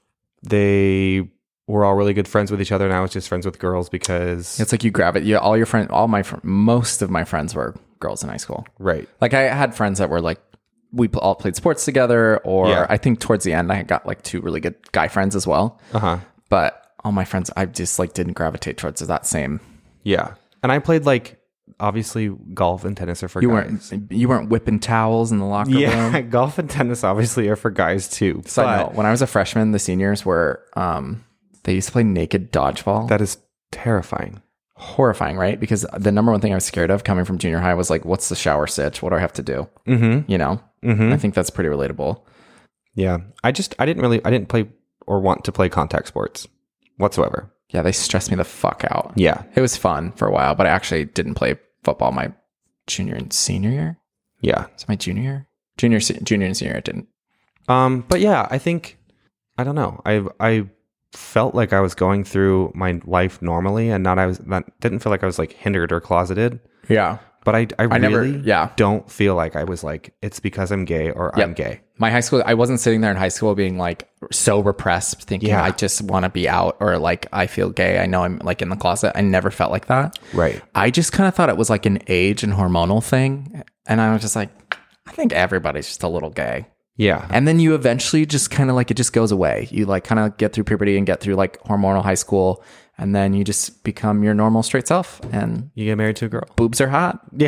they were all really good friends with each other, and I was just friends with girls because It's like you grab it. Yeah, most of my friends were girls in high school. right. Like I had friends that were like, we all played sports together, or Yeah. I think towards the end I got like 2 really good guy friends as well. But all my friends, I just like didn't gravitate towards that same. Yeah. And I played like, obviously golf and tennis are for You guys. weren't whipping towels in the locker room. Yeah, golf and tennis obviously are for guys too. Side note, when I was a freshman, the seniors were they used to play naked dodgeball. That is terrifying. Horrifying, right? Because the number one thing I was scared of coming from junior high was like, what's the shower stitch? What do I have to do? Mm-hmm. You know? Mm-hmm. I think that's pretty relatable. Yeah. I didn't play or want to play contact sports whatsoever. Yeah, they stressed me the fuck out. Yeah. It was fun for a while, but I actually didn't play football my junior and senior year. Yeah. So my junior year? Junior and senior, I didn't. But yeah, I think, I don't know. I felt like I was going through my life normally and didn't feel like I was like hindered or closeted. Yeah. But I really never, don't feel like I was like, it's because I'm gay or I'm gay. My high school, I wasn't sitting there in high school being like so repressed, thinking Yeah. I just want to be out or like I feel gay. I know I'm like in the closet. I never felt like that. Right. I just kind of thought it was like an age and hormonal thing. And I was just like, I think everybody's just a little gay. Yeah. And then you eventually just kind of like, it just goes away. You like kind of get through puberty and get through like hormonal high school. And then you just become your normal straight self and You get married to a girl. boobs are hot. Yeah.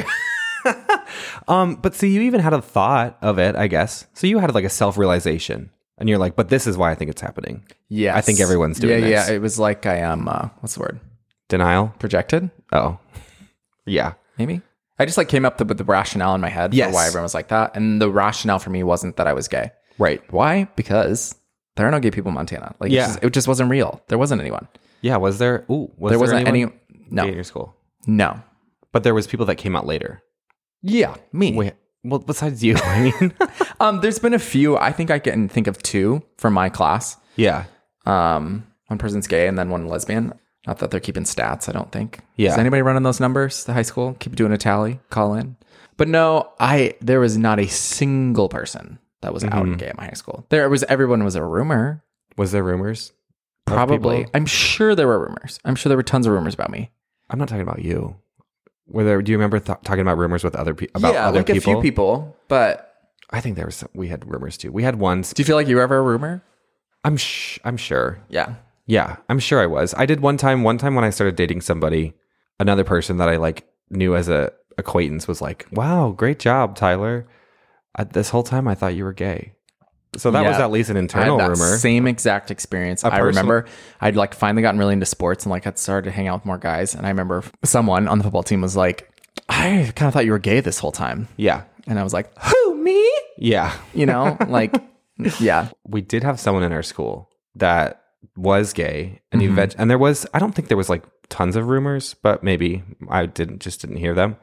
But see, you even had a thought of it, I guess. So you had like a self-realization and you're like, but this is why I think it's happening. Yeah. I think everyone's doing this. Yeah. It was like I am, what's the word? Denial? Projected? Oh. Yeah. Maybe. I just like came up with the rationale in my head Yes. for why everyone was like that. And the rationale for me wasn't that I was gay. Right. Why? Because there are no gay people in Montana. Like Yeah. it just wasn't real. There wasn't anyone. Yeah. Was there? Ooh, There wasn't anyone any. No. gay in your school? No. But there was people that came out later. Yeah. Me. Wait. Well, besides you, I mean. There's been a few. I think I can think of 2 from my class. Yeah. One person's gay and then one lesbian. Not that they're keeping stats, I don't think. Yeah. Is anybody running those numbers? The high school? Keep doing a tally? Call in. But no, there was not a single person that was out and gay at my high school. Everyone was a rumor. Was there rumors? of Probably. people? I'm sure there were rumors. I'm sure there were tons of rumors about me. I'm not talking about you. Do you remember talking about rumors with other people? About Yeah, other like people? a few people. But I think we had rumors too. We had one. do you feel like you were ever a rumor? I'm sure. Yeah. Yeah, I'm sure I was. I did one time when I started dating somebody, another person that I like knew as a acquaintance was like, "Wow, great job, Tyler. This whole time I thought you were gay." So that was Yeah. at least an I internal had that rumor. same exact experience. I remember I'd like finally gotten really into sports and like had started to hang out with more guys. And I remember someone on the football team was like, I kind of thought you were gay this whole time. Yeah. And I was like, who, me? Yeah. You know, like, yeah. We did have someone in our school that was gay and Mm-hmm. and there was, I don't think there was like tons of rumors, but maybe I didn't hear them.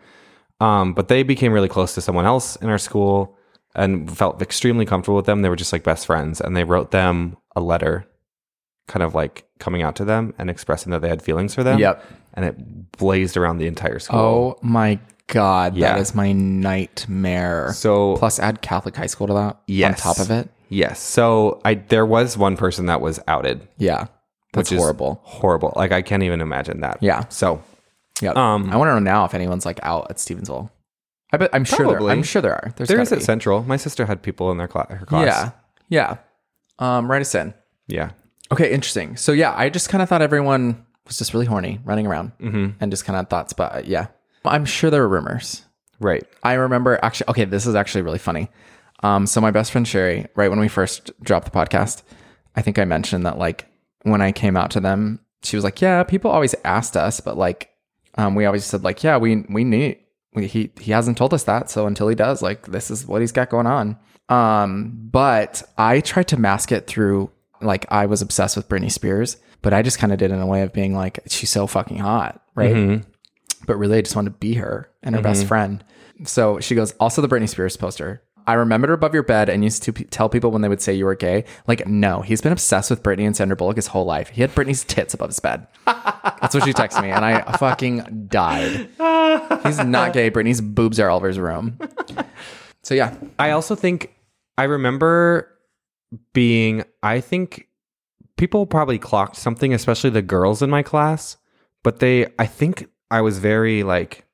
But they became really close to someone else in our school and felt extremely comfortable with them. They were just like best friends and they wrote them a letter kind of like coming out to them and expressing that they had feelings for them. Yep. And it blazed around the entire school. Oh my God. Yeah. That is my nightmare. So Plus add Catholic high school to that yes. on top of it. Yes. So there was one person that was outed. Yeah. That's which is horrible. Horrible. Like I can't even imagine that. Yeah. So Yeah. I want to know now if anyone's like out at Stevensville. I'm sure Probably. I'm sure there are. there gotta is at be. Central. My sister had people in her class. Yeah. Write us in. Yeah. Okay, interesting. So yeah, I just kind of thought everyone was just really horny running around and just kind of thoughts. But yeah, I'm sure there were rumors. Right. I remember actually, okay, this is actually really funny. So my best friend Sherry, right when we first dropped the podcast, I think I mentioned that like when I came out to them, she was like, yeah, people always asked us, but like we always said like, yeah, we knew he hasn't told us that. So until he does, like this is what he's got going on. But I tried to mask it through like I was obsessed with Britney Spears, but I just kind of did it in a way of being like, she's so fucking hot, right? But really, I just wanted to be her and her best friend. So she goes, also the Britney Spears poster. I remembered her above your bed and used to tell people when they would say you were gay, like, no, he's been obsessed with Britney and Sandra Bullock his whole life. He had Britney's tits above his bed. That's what she texted me, and I fucking died. He's not gay. Britney's boobs are all over his room. So yeah. I also think I remember I think people probably clocked something, especially the girls in my class, but I think I was very like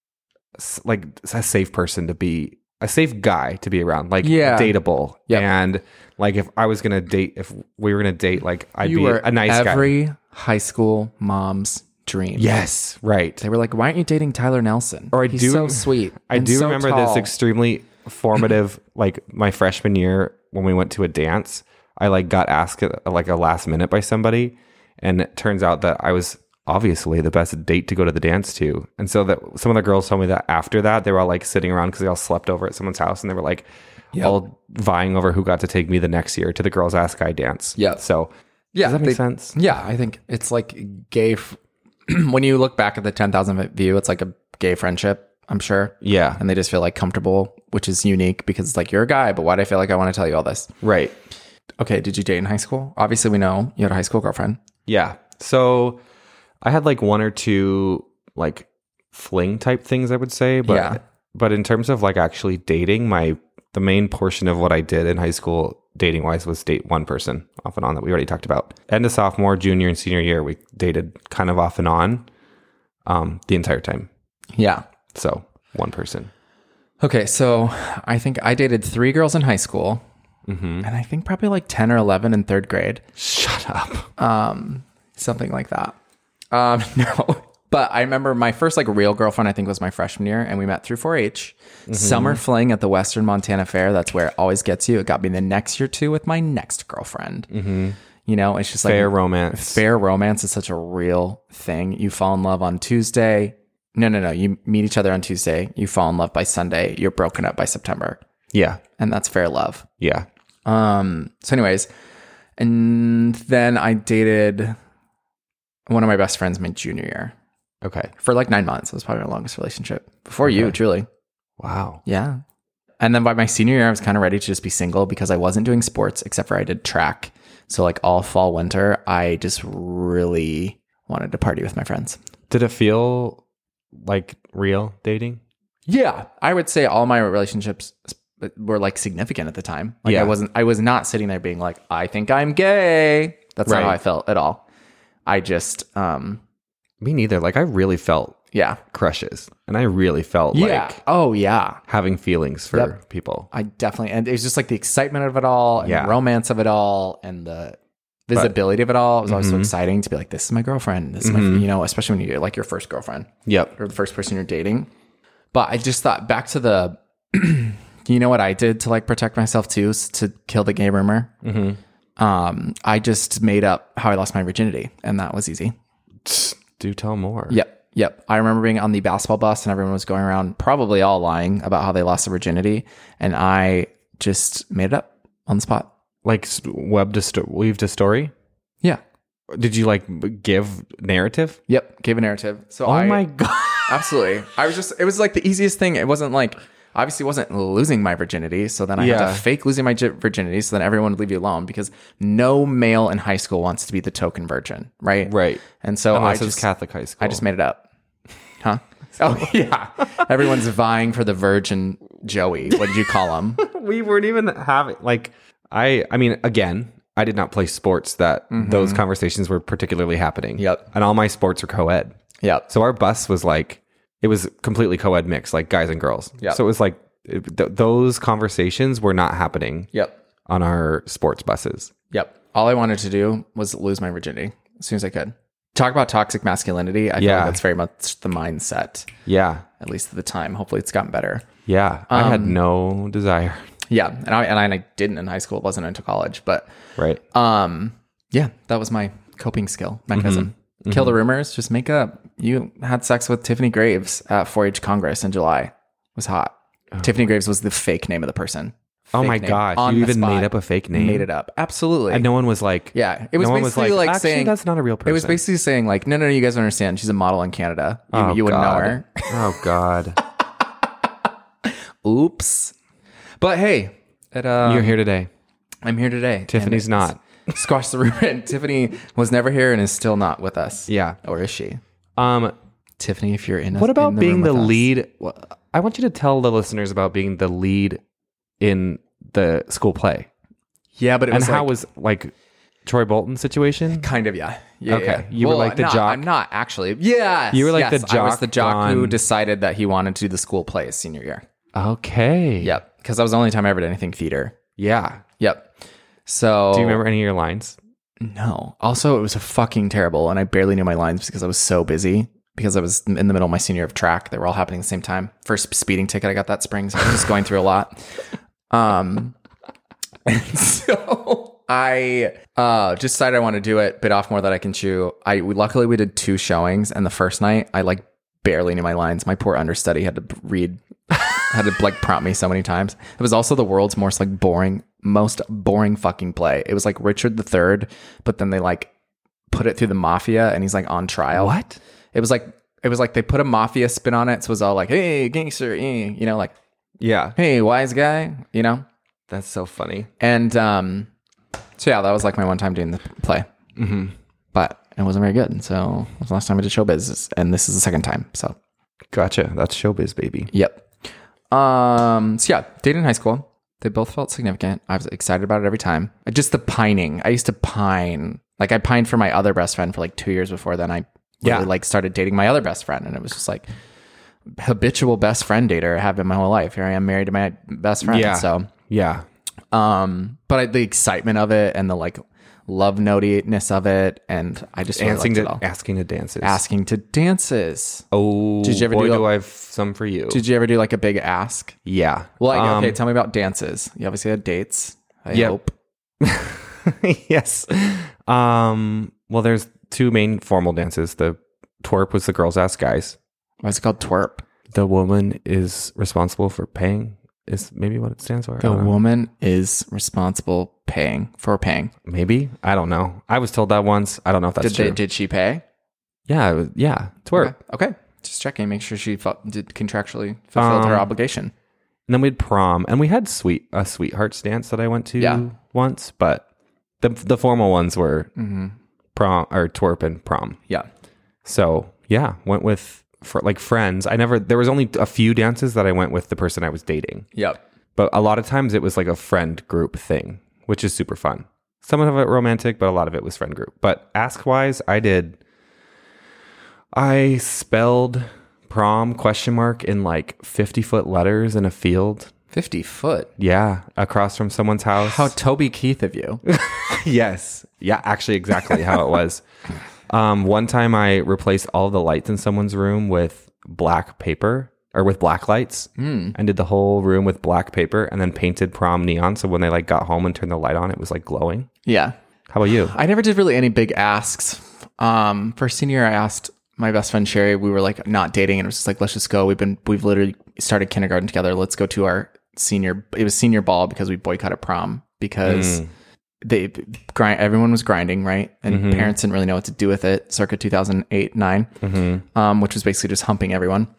a safe person to be, a safe guy to be around, like dateable. Yep. And like if we were going to date, like I'd be a nice guy. Every high school mom's dream. Yes, right. They were like, why aren't you dating Tyler Nelson? He's so sweet. I do so remember tall. this extremely formative, like my freshman year when we went to a dance, I like got asked like a last minute by somebody, and it turns out that I was obviously the best date to go to the dance to. And so that some of the girls told me that after that, they were all like sitting around because they all slept over at someone's house, and they were like all vying over who got to take me the next year to the girls ask guy dance. Yeah. So does that make sense? Yeah. I think it's like gay. When you look back at the 10,000 view, it's like a gay friendship, I'm sure. Yeah. And they just feel like comfortable, which is unique because it's like, you're a guy, but why do I feel like I want to tell you all this? Right. Okay. Did you date in high school? Obviously we know you had a high school girlfriend. Yeah. So I had like one or two like fling type things, I would say, but in terms of like actually dating, the main portion of what I did in high school dating wise was date one person off and on that we already talked about. End of sophomore, junior, and senior year, we dated kind of off and on the entire time. Yeah. So one person. Okay. So I think I dated 3 girls in high school, and I think probably like 10 or 11 in 3rd grade. Shut up. Something like that. No, but I remember my first like real girlfriend, I think was my freshman year, and we met through 4-H. Summer fling at the Western Montana Fair. That's where it always gets you. It got me the next year too with my next girlfriend. You know, it's just like fair romance. Fair romance is such a real thing. You fall in love on Tuesday. No. You meet each other on Tuesday. You fall in love by Sunday. You're broken up by September. Yeah. And that's fair love. Yeah. So anyways, and then I dated one of my best friends my junior year. Okay. For like 9 months. It was probably our longest relationship. Before you, truly. Wow. Yeah. And then by my senior year, I was kind of ready to just be single because I wasn't doing sports except for I did track. So like all fall, winter, I just really wanted to party with my friends. Did it feel like real dating? Yeah. I would say all my relationships were like significant at the time. Like I was not sitting there being like, I think I'm gay. That's not how I felt at all. I just, me neither. Like I really felt crushes, and I really felt like having feelings for people. I definitely, and it was just like the excitement of it all and the romance of it all and the visibility of it all. It was always so exciting to be like, this is my girlfriend. This is my, you know, especially when you're like your first girlfriend. Yep. Or the first person you're dating. But I just thought back to the, you know what I did to like protect myself too, to kill the gay rumor. I just made up how I lost my virginity, and that was easy. Do tell more. Yep. I remember being on the basketball bus and everyone was going around probably all lying about how they lost their virginity. And I just made it up on the spot. Like weaved a story? Yeah. Did you like give narrative? Yep. Gave a narrative. So my God. Absolutely. It was like the easiest thing. It wasn't like, obviously wasn't losing my virginity. So then I had to fake losing my virginity. So then everyone would leave you alone because no male in high school wants to be the token virgin. Right. Right. And so Unless it's Catholic high school. I just made it up. Huh? Oh yeah. Everyone's vying for the virgin Joey. What did you call him? We weren't even having like, I mean, again, I did not play sports that those conversations were particularly happening. Yep. And all my sports were co-ed. Yep. So our bus was like, it was completely co-ed mix, like guys and girls. Yep. So it was like, those conversations were not happening on our sports buses. Yep. All I wanted to do was lose my virginity as soon as I could. Talk about toxic masculinity. I feel like that's very much the mindset. Yeah. At least at the time. Hopefully it's gotten better. Yeah. I had no desire. Yeah. And I didn't in high school. It wasn't until college. But yeah, that was my coping skill mechanism. Kill the rumors. Just make up. You had sex with Tiffany Graves at 4-H Congress in July. It was hot. Tiffany Graves was the fake name of the person. Oh fake my name gosh. on You the even spot. made up a fake name? Made it up. Absolutely. And no one was like, Yeah, it was no one basically like actually, saying that's not a real person. It was basically saying like, no, you guys don't understand. She's a model in Canada. You wouldn't know her. Oh God. Oops. But hey, You're here today. I'm here today. Tiffany's And not. Squash the rumor. And Tiffany was never here and is still not with us. Yeah. Or is she? Um, Tiffany, if you're in what about being the lead? lead? I want you to tell the listeners about being the lead in the school play. Yeah, but it And was how like, was like Troy Bolton's situation? kind of, yeah. Okay. Yeah. You were like the jock? I'm not actually. Yes. You were like yes, the jock I was the jock who gone- decided that he wanted to do the school play his senior year. Okay. Yep. Because that was the only time I ever did anything theater. Yeah. Yep. So Do you remember any of your lines? No. Also, it was a fucking terrible, and I barely knew my lines because I was so busy. Because I was in the middle of my senior year of track, they were all happening at the same time. First speeding ticket I got that spring, so I was just going through a lot. And so I just decided I want to do it. Bit off more that I can chew. Luckily we did 2 showings, and the first night I like barely knew my lines. My poor understudy had to read, had to like prompt me so many times. It was also the world's most boring fucking play. It was like Richard III, but then they like put it through the mafia, and he's like on trial. What? It was like they put a mafia spin on it. So it was all like, hey, gangster, like, Yeah. hey, wise guy, That's so funny. And so yeah, that was like my one time doing the play. Mm-hmm. But it wasn't very good. So it was the last time I did showbiz, and this is the second time. So Gotcha. That's showbiz, baby. yep. So yeah, dated in high school. They both felt significant. I was excited about it every time. Just the pining. I used to pine. Like I pined for my other best friend for like 2 years before then. I really like started dating my other best friend, and it was just like habitual best friend dater I have been my whole life. Here I am married to my best friend. Yeah. So Yeah. but the excitement of it and the like love notiness of it, and I just really liked it all. Asking to dances. Asking to dances. Oh, Did you ever boy, do do I have some for you. Did you ever do like a big ask? Yeah. Well, okay, tell me about dances. You obviously had dates. I Yep. hope. Yes. Well, there's 2 main formal dances. The twerp was the girls ask guys. Why is it called twerp? The woman is responsible for paying is maybe what it stands for. I The don't know. woman is responsible for paying. Maybe. I don't know. I was told that once. I don't know if that's true. Did she pay? Yeah. Twerp. Okay. Just checking, make sure she did contractually fulfilled her obligation. And then we had prom, and we had a sweethearts dance that I went to once, but the formal ones were prom or twerp and prom. Yeah. So yeah, went with like friends. There was only a few dances that I went with the person I was dating, Yep. but a lot of times it was like a friend group thing, which is super fun. Some of it romantic, but a lot of it was friend group. But ask wise, I spelled prom ? In like 50-foot letters in a field. 50 foot. Yeah, across from someone's house. How Toby Keith of you. Yes. Yeah, actually exactly how it was. One time I replaced all of the lights in someone's room with black paper or with black lights and did the whole room with black paper and then painted prom neon. So when they like got home and turned the light on, it was like glowing. Yeah. How about you? I never did really any big asks. For senior, I asked my best friend Sherry. We were like not dating, and it was just like, let's just go. We've literally started kindergarten together. Let's go to our senior. It was senior ball because we boycotted prom because everyone was grinding, right? And parents didn't really know what to do with it. Circa 2008-9, which was basically just humping everyone.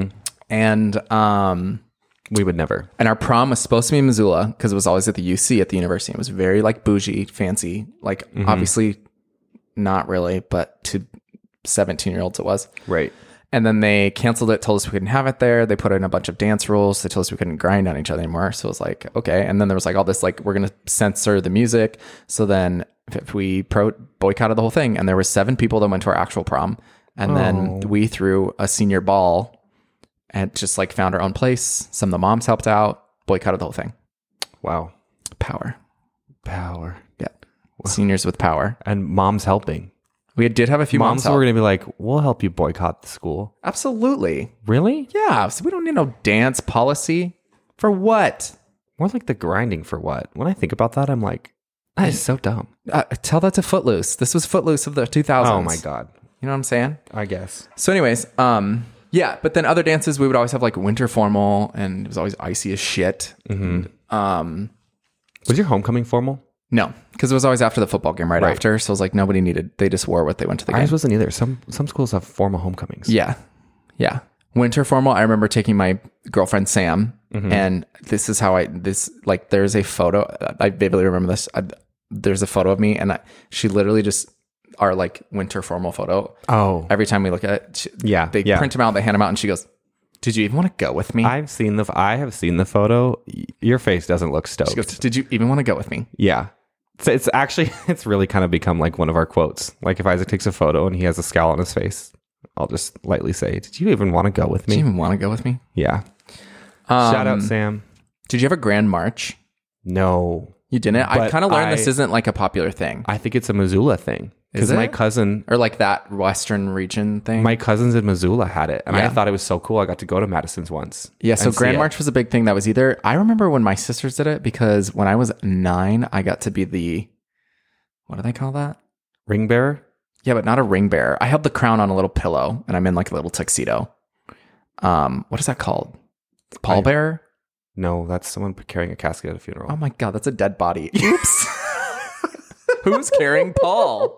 And We would never. and our prom was supposed to be in Missoula because it was always at the UC at the university. It was very like bougie, fancy, like obviously not really, but to 17-year-olds it was. Right. And then they canceled it, told us we couldn't have it there. They put in a bunch of dance rules. They told us we couldn't grind on each other anymore. So it was like, okay. And then there was like all this, like, we're going to censor the music. So then if we boycotted the whole thing, and there were 7 people that went to our actual prom. And then we threw a senior ball and just like found our own place. Some of the moms helped out, boycotted the whole thing. Wow. Power. Power. Yeah. Seniors with power. And moms helping. We did have a few moms Moms were going to be like, we'll help you boycott the school. Absolutely. Really? Yeah. So we don't need no dance policy. For what? More like the grinding for what? When I think about that, I'm like, that is so dumb. Tell that to Footloose. This was Footloose of the 2000s. Oh my God. You know what I'm saying? I guess. So anyways, yeah, but then other dances, we would always have like winter formal, and it was always icy as shit. And Was your homecoming formal? No, because it was always after the football game right after. So it was like nobody needed, they just wore what they went to the game. Ours wasn't either. Some schools have formal homecomings. Yeah. Yeah. Winter formal. I remember taking my girlfriend Sam, and this is how there's a photo. I vividly remember this. There's a photo of me, and she literally just our like winter formal photo. Oh, every time we look at it, they print them out, they hand them out, and she goes, "Did you even want to go with me?" I have seen the photo. Your face doesn't look stoked. She goes, "Did you even want to go with me?" Yeah. So it's actually, it's really kind of become like one of our quotes. Like if Isaac takes a photo and he has a scowl on his face, I'll just lightly say, "Did you even want to go with me?" Did you even want to go with me? Yeah. Shout out, Sam. Did you have a grand march? No. You didn't? I But kind of learned this isn't like a popular thing. I think it's a Missoula thing. Because Is my it? cousin, Or like that Western region thing? my cousins in Missoula had it. And I Yeah. thought it was so cool. I got to go to Madison's once. Yeah, so and see Grand it. March was a big thing that was either, I remember when my sisters did it because when I was 9, I got to be the, what do they call that? Ring bearer? Yeah, but not a ring bearer. I held the crown on a little pillow and I'm in like a little tuxedo. What is that called? Pallbearer? No, that's someone carrying a casket at a funeral. Oh my God, that's a dead body. Oops. Who's carrying Paul?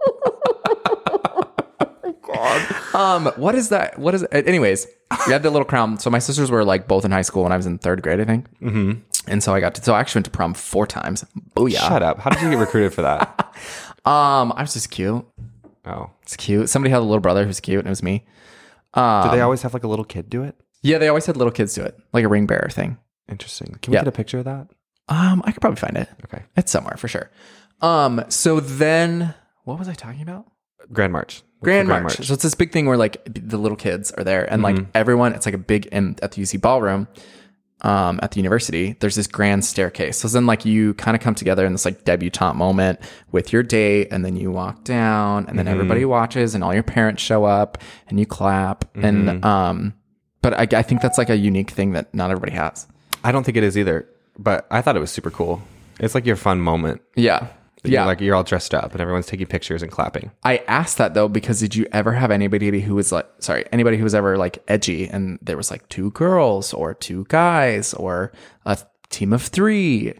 What is that? What is it? Anyways, we had the little crown. So my sisters were like both in high school when I was in 3rd grade, I think. Mm-hmm. And so I actually went to prom 4 times. Booyah. Shut up. How did you get recruited for that? I was just cute. Oh. It's cute. Somebody had a little brother who was cute and it was me. Did they always have like a little kid do it? Yeah, they always had little kids do it. Like a ring bearer thing. Interesting. Can we Yeah. get a picture of that? I could probably find it. Okay. It's somewhere for sure. So then what was I talking about? Grand March. Grand March. So it's this big thing where like the little kids are there and like everyone, it's like a big, at the UC ballroom, at the university, there's this grand staircase. So then like you kind of come together in this like debutante moment with your date and then you walk down and then everybody watches and all your parents show up and you clap. And, but I think that's like a unique thing that not everybody has. I don't think it is either, but I thought it was super cool. It's like your fun moment. Yeah. Yeah. You're all dressed up and everyone's taking pictures and clapping. I asked that though, because did you ever have anybody who was ever like edgy and there was like 2 girls or 2 guys or a team of 3?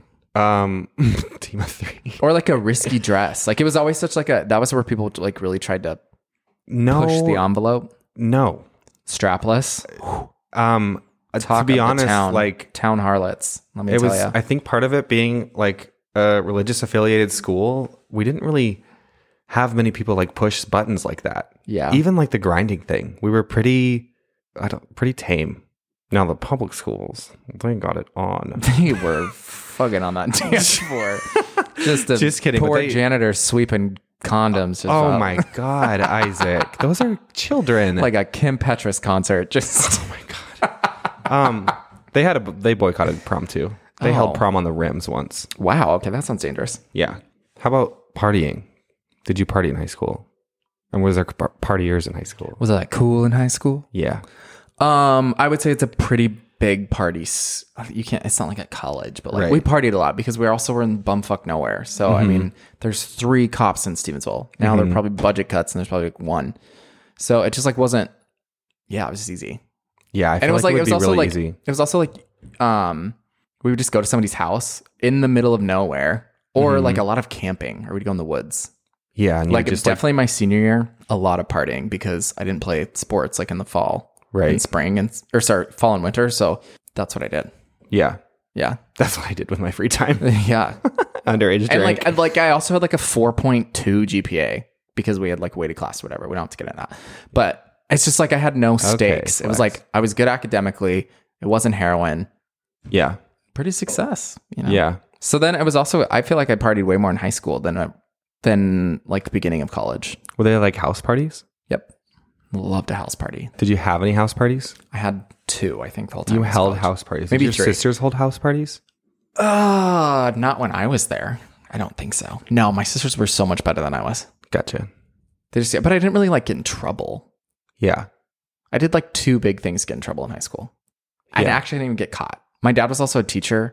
Team of 3. Or like a risky dress. Like it was always such like that was where people like really tried to push the envelope. No. Strapless. To be honest, like town harlots. Let me it tell was, you. I think part of it being like a religious affiliated school, we didn't really have many people like push buttons like that. Yeah. Even like the grinding thing, we were pretty tame. Now the public schools, they got it on. They were fucking on that dance floor. Just kidding. Poor janitor sweeping condoms. Oh my God, Isaac. Those are children. Like a Kim Petras concert. Just. Oh my God. They boycotted prom too. They held prom on the rims once. Wow. Okay. That sounds dangerous. Yeah. How about partying? Did you party in high school? And was there partiers in high school? Was that cool in high school? Yeah. I would say it's a pretty big party. It's not like at college, but like we partied a lot because we also were in bumfuck nowhere. So, I mean, there's 3 cops in Stevensville. Now there are probably budget cuts and there's probably like 1. So it just like wasn't, it was just easy. Yeah. And it was also like, we would just go to somebody's house in the middle of nowhere or like a lot of camping or we'd go in the woods. Yeah. And Like it was definitely my senior year, a lot of partying because I didn't play sports like in the fall. Right. In spring fall and winter. So that's what I did. Yeah. Yeah. That's what I did with my free time. Yeah. Underage drink. And like I also had like a 4.2 GPA because we had like weighted class or whatever. We don't have to get into that. But it's just like I had no stakes. It was like I was good academically. It wasn't heroin. Yeah. Pretty success. You know? Yeah. So then it was also, I feel like I partied way more in high school than like the beginning of college. Were they like house parties? Yep. Loved a house party. Did you have any house parties? I had 2, I think, the whole time. You I was held college. house parties. Maybe Did your 3. sisters hold house parties? Not when I was there. I don't think so. No, my sisters were so much better than I was. Gotcha. But I didn't really like get in trouble. Yeah. I did like 2 big things to get in trouble in high school. And actually I didn't even get caught. My dad was also a teacher,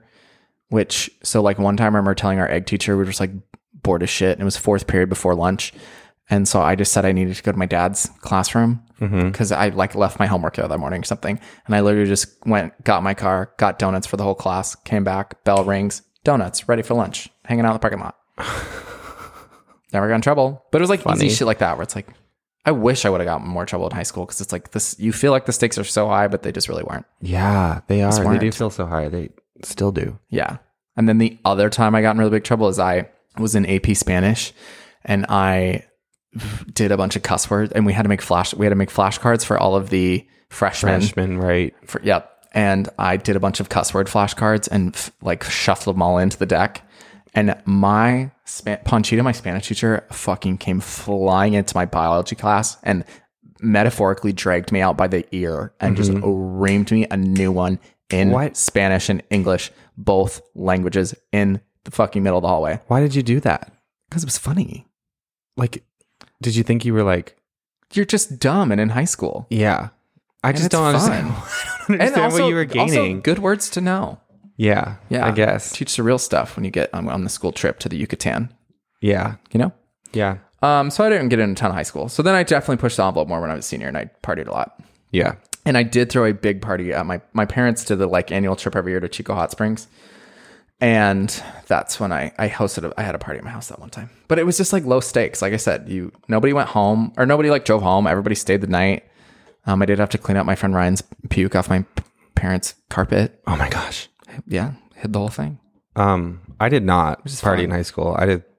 so like one time I remember telling our egg teacher, we were just like bored as shit. And it was 4th period before lunch. And so I just said I needed to go to my dad's classroom because I like left my homework there that morning or something. And I literally just went, got my car, got donuts for the whole class, came back, bell rings, donuts, ready for lunch, hanging out in the parking lot. Never got in trouble. But it was like easy shit like that where it's like, I wish I would have gotten more trouble in high school because it's like this, you feel like the stakes are so high, but they just really weren't. Yeah, they are. They do feel so high. They still do. Yeah. And then the other time I got in really big trouble is I was in AP Spanish and I did a bunch of cuss words and we had to make flashcards for all of the freshmen. Right. Yep. And I did a bunch of cuss word flashcards and like shuffled them all into the deck. And my Panchita, my Spanish teacher, fucking came flying into my biology class and metaphorically dragged me out by the ear and just reamed me a new one in Spanish and English, both languages, in the fucking middle of the hallway. Why did you do that? Because it was funny. Like, did you think you were like... You're just dumb and in high school. Yeah. I just don't understand. I don't understand what you were gaining. Also, good words to know. Yeah, I guess. Teach the real stuff when you get on the school trip to the Yucatan. Yeah. You know? Yeah. So I didn't get into a ton of high school. So then I definitely pushed the envelope more when I was a senior and I partied a lot. Yeah. And I did throw a big party at my parents did the like annual trip every year to Chico Hot Springs. And that's when I had a party at my house that one time. But it was just like low stakes. Like I said, nobody went home or nobody like drove home. Everybody stayed the night. I did have to clean up my friend Ryan's puke off my parents' carpet. Oh my gosh. Yeah, hid the whole thing. I did not party in high school.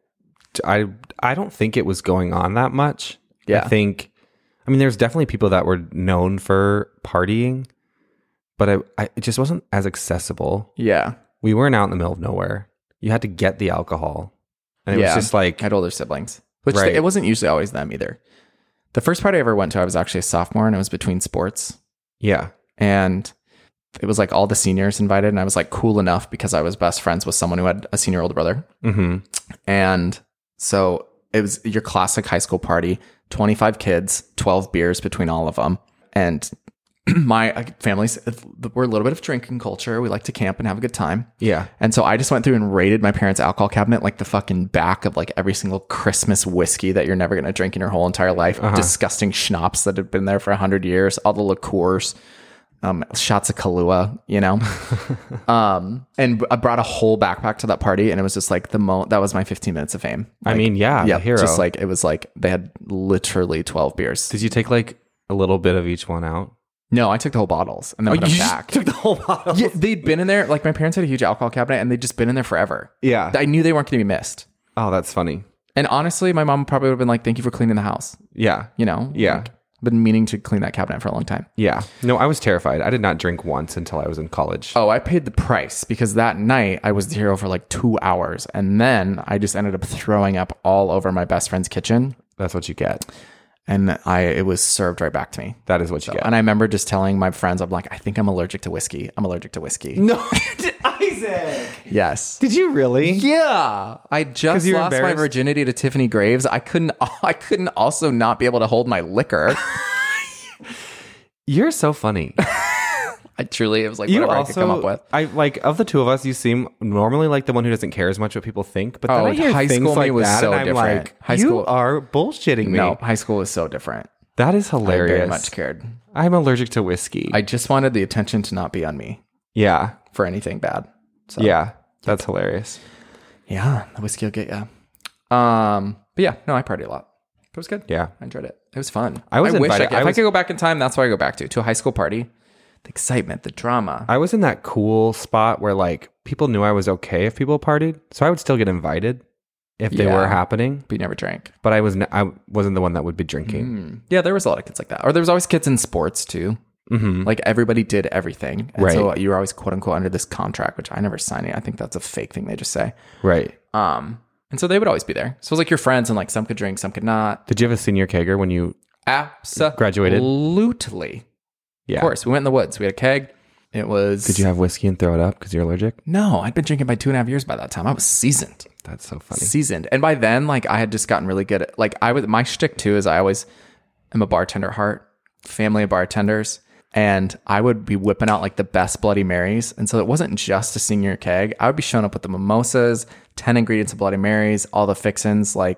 I don't think it was going on that much. Yeah. I mean, there's definitely people that were known for partying, but it just wasn't as accessible. Yeah. We weren't out in the middle of nowhere. You had to get the alcohol. And it was just like... I had older siblings. Which it wasn't usually always them either. The first party I ever went to, I was actually a sophomore and it was between sports. Yeah. And it was like all the seniors invited and I was like cool enough because I was best friends with someone who had a senior older brother. Mm-hmm. And so it was your classic high school party, 25 kids, 12 beers between all of them. And my families, we're a little bit of drinking culture. We like to camp and have a good time. Yeah. And so I just went through and raided my parents' alcohol cabinet, like the fucking back of like every single Christmas whiskey that you're never going to drink in your whole entire life. Disgusting schnapps that had been there for 100 years, all the liqueurs, shots of Kahlua, you know? And I brought a whole backpack to that party and it was just like that was my 15 minutes of fame. Like, I mean, the hero. Just like, it was like they had literally 12 beers. Did you take like a little bit of each one out? No, I took the whole bottles and then put them back. Took the whole bottles? Yeah, they'd been in there. Like my parents had a huge alcohol cabinet and they'd just been in there forever. Yeah. I knew they weren't going to be missed. Oh, that's funny. And honestly, my mom probably would have been like, thank you for cleaning the house. Yeah. You know? Yeah. Like, I've been meaning to clean that cabinet for a long time. Yeah. No, I was terrified. I did not drink once until I was in college. Oh, I paid the price because that night I was the hero for like 2 hours. And then I just ended up throwing up all over my best friend's kitchen. That's what you get. And it was served right back to me. That is what you get. And I remember just telling my friends, I'm like, I think I'm allergic to whiskey. I'm allergic to whiskey. No, Isaac. Yes. Did you really? Yeah. I just lost my virginity to Tiffany Graves. I couldn't also not be able to hold my liquor. You're so funny. It was like whatever I could come up with. I like of the two of us, you seem normally like the one who doesn't care as much what people think. But then I hear high things school like was that, so and I'm different. like, High you school are bullshitting me. No, high school is so different. That is hilarious. I very much cared. I'm allergic to whiskey. I just wanted the attention to not be on me. Yeah. For anything bad. So, yeah. That's hilarious. Yeah. The whiskey will get you. But yeah, no, I partied a lot. It was good. Yeah. I enjoyed it. It was fun. I wish if I could go back in time, that's where I go back to a high school party. The excitement, the drama. I was in that cool spot where like people knew I was okay if people partied. So I would still get invited if they were happening. But you never drank. But I wasn't the one that would be drinking. Yeah, there was a lot of kids like that. Or there was always kids in sports too. Mm-hmm. Like everybody did everything. And right. so you were always quote unquote under this contract, which I never signed it. I think that's a fake thing they just say. Right. And so they would always be there. So it was like your friends and like some could drink, some could not. Did you have a senior kegger when you graduated? Absolutely. Yeah. Of course. We went in the woods. We had a keg. It was... Did you have whiskey and throw it up because you're allergic? No, I'd been drinking by 2.5 years by that time. I was seasoned. That's so funny. Seasoned. And by then, like I had just gotten really good at, like my shtick too is I always am a bartender at heart, family of bartenders. And I would be whipping out like the best Bloody Marys. And so it wasn't just a senior keg. I would be showing up with the mimosas, 10 ingredients of Bloody Marys, all the fixins, like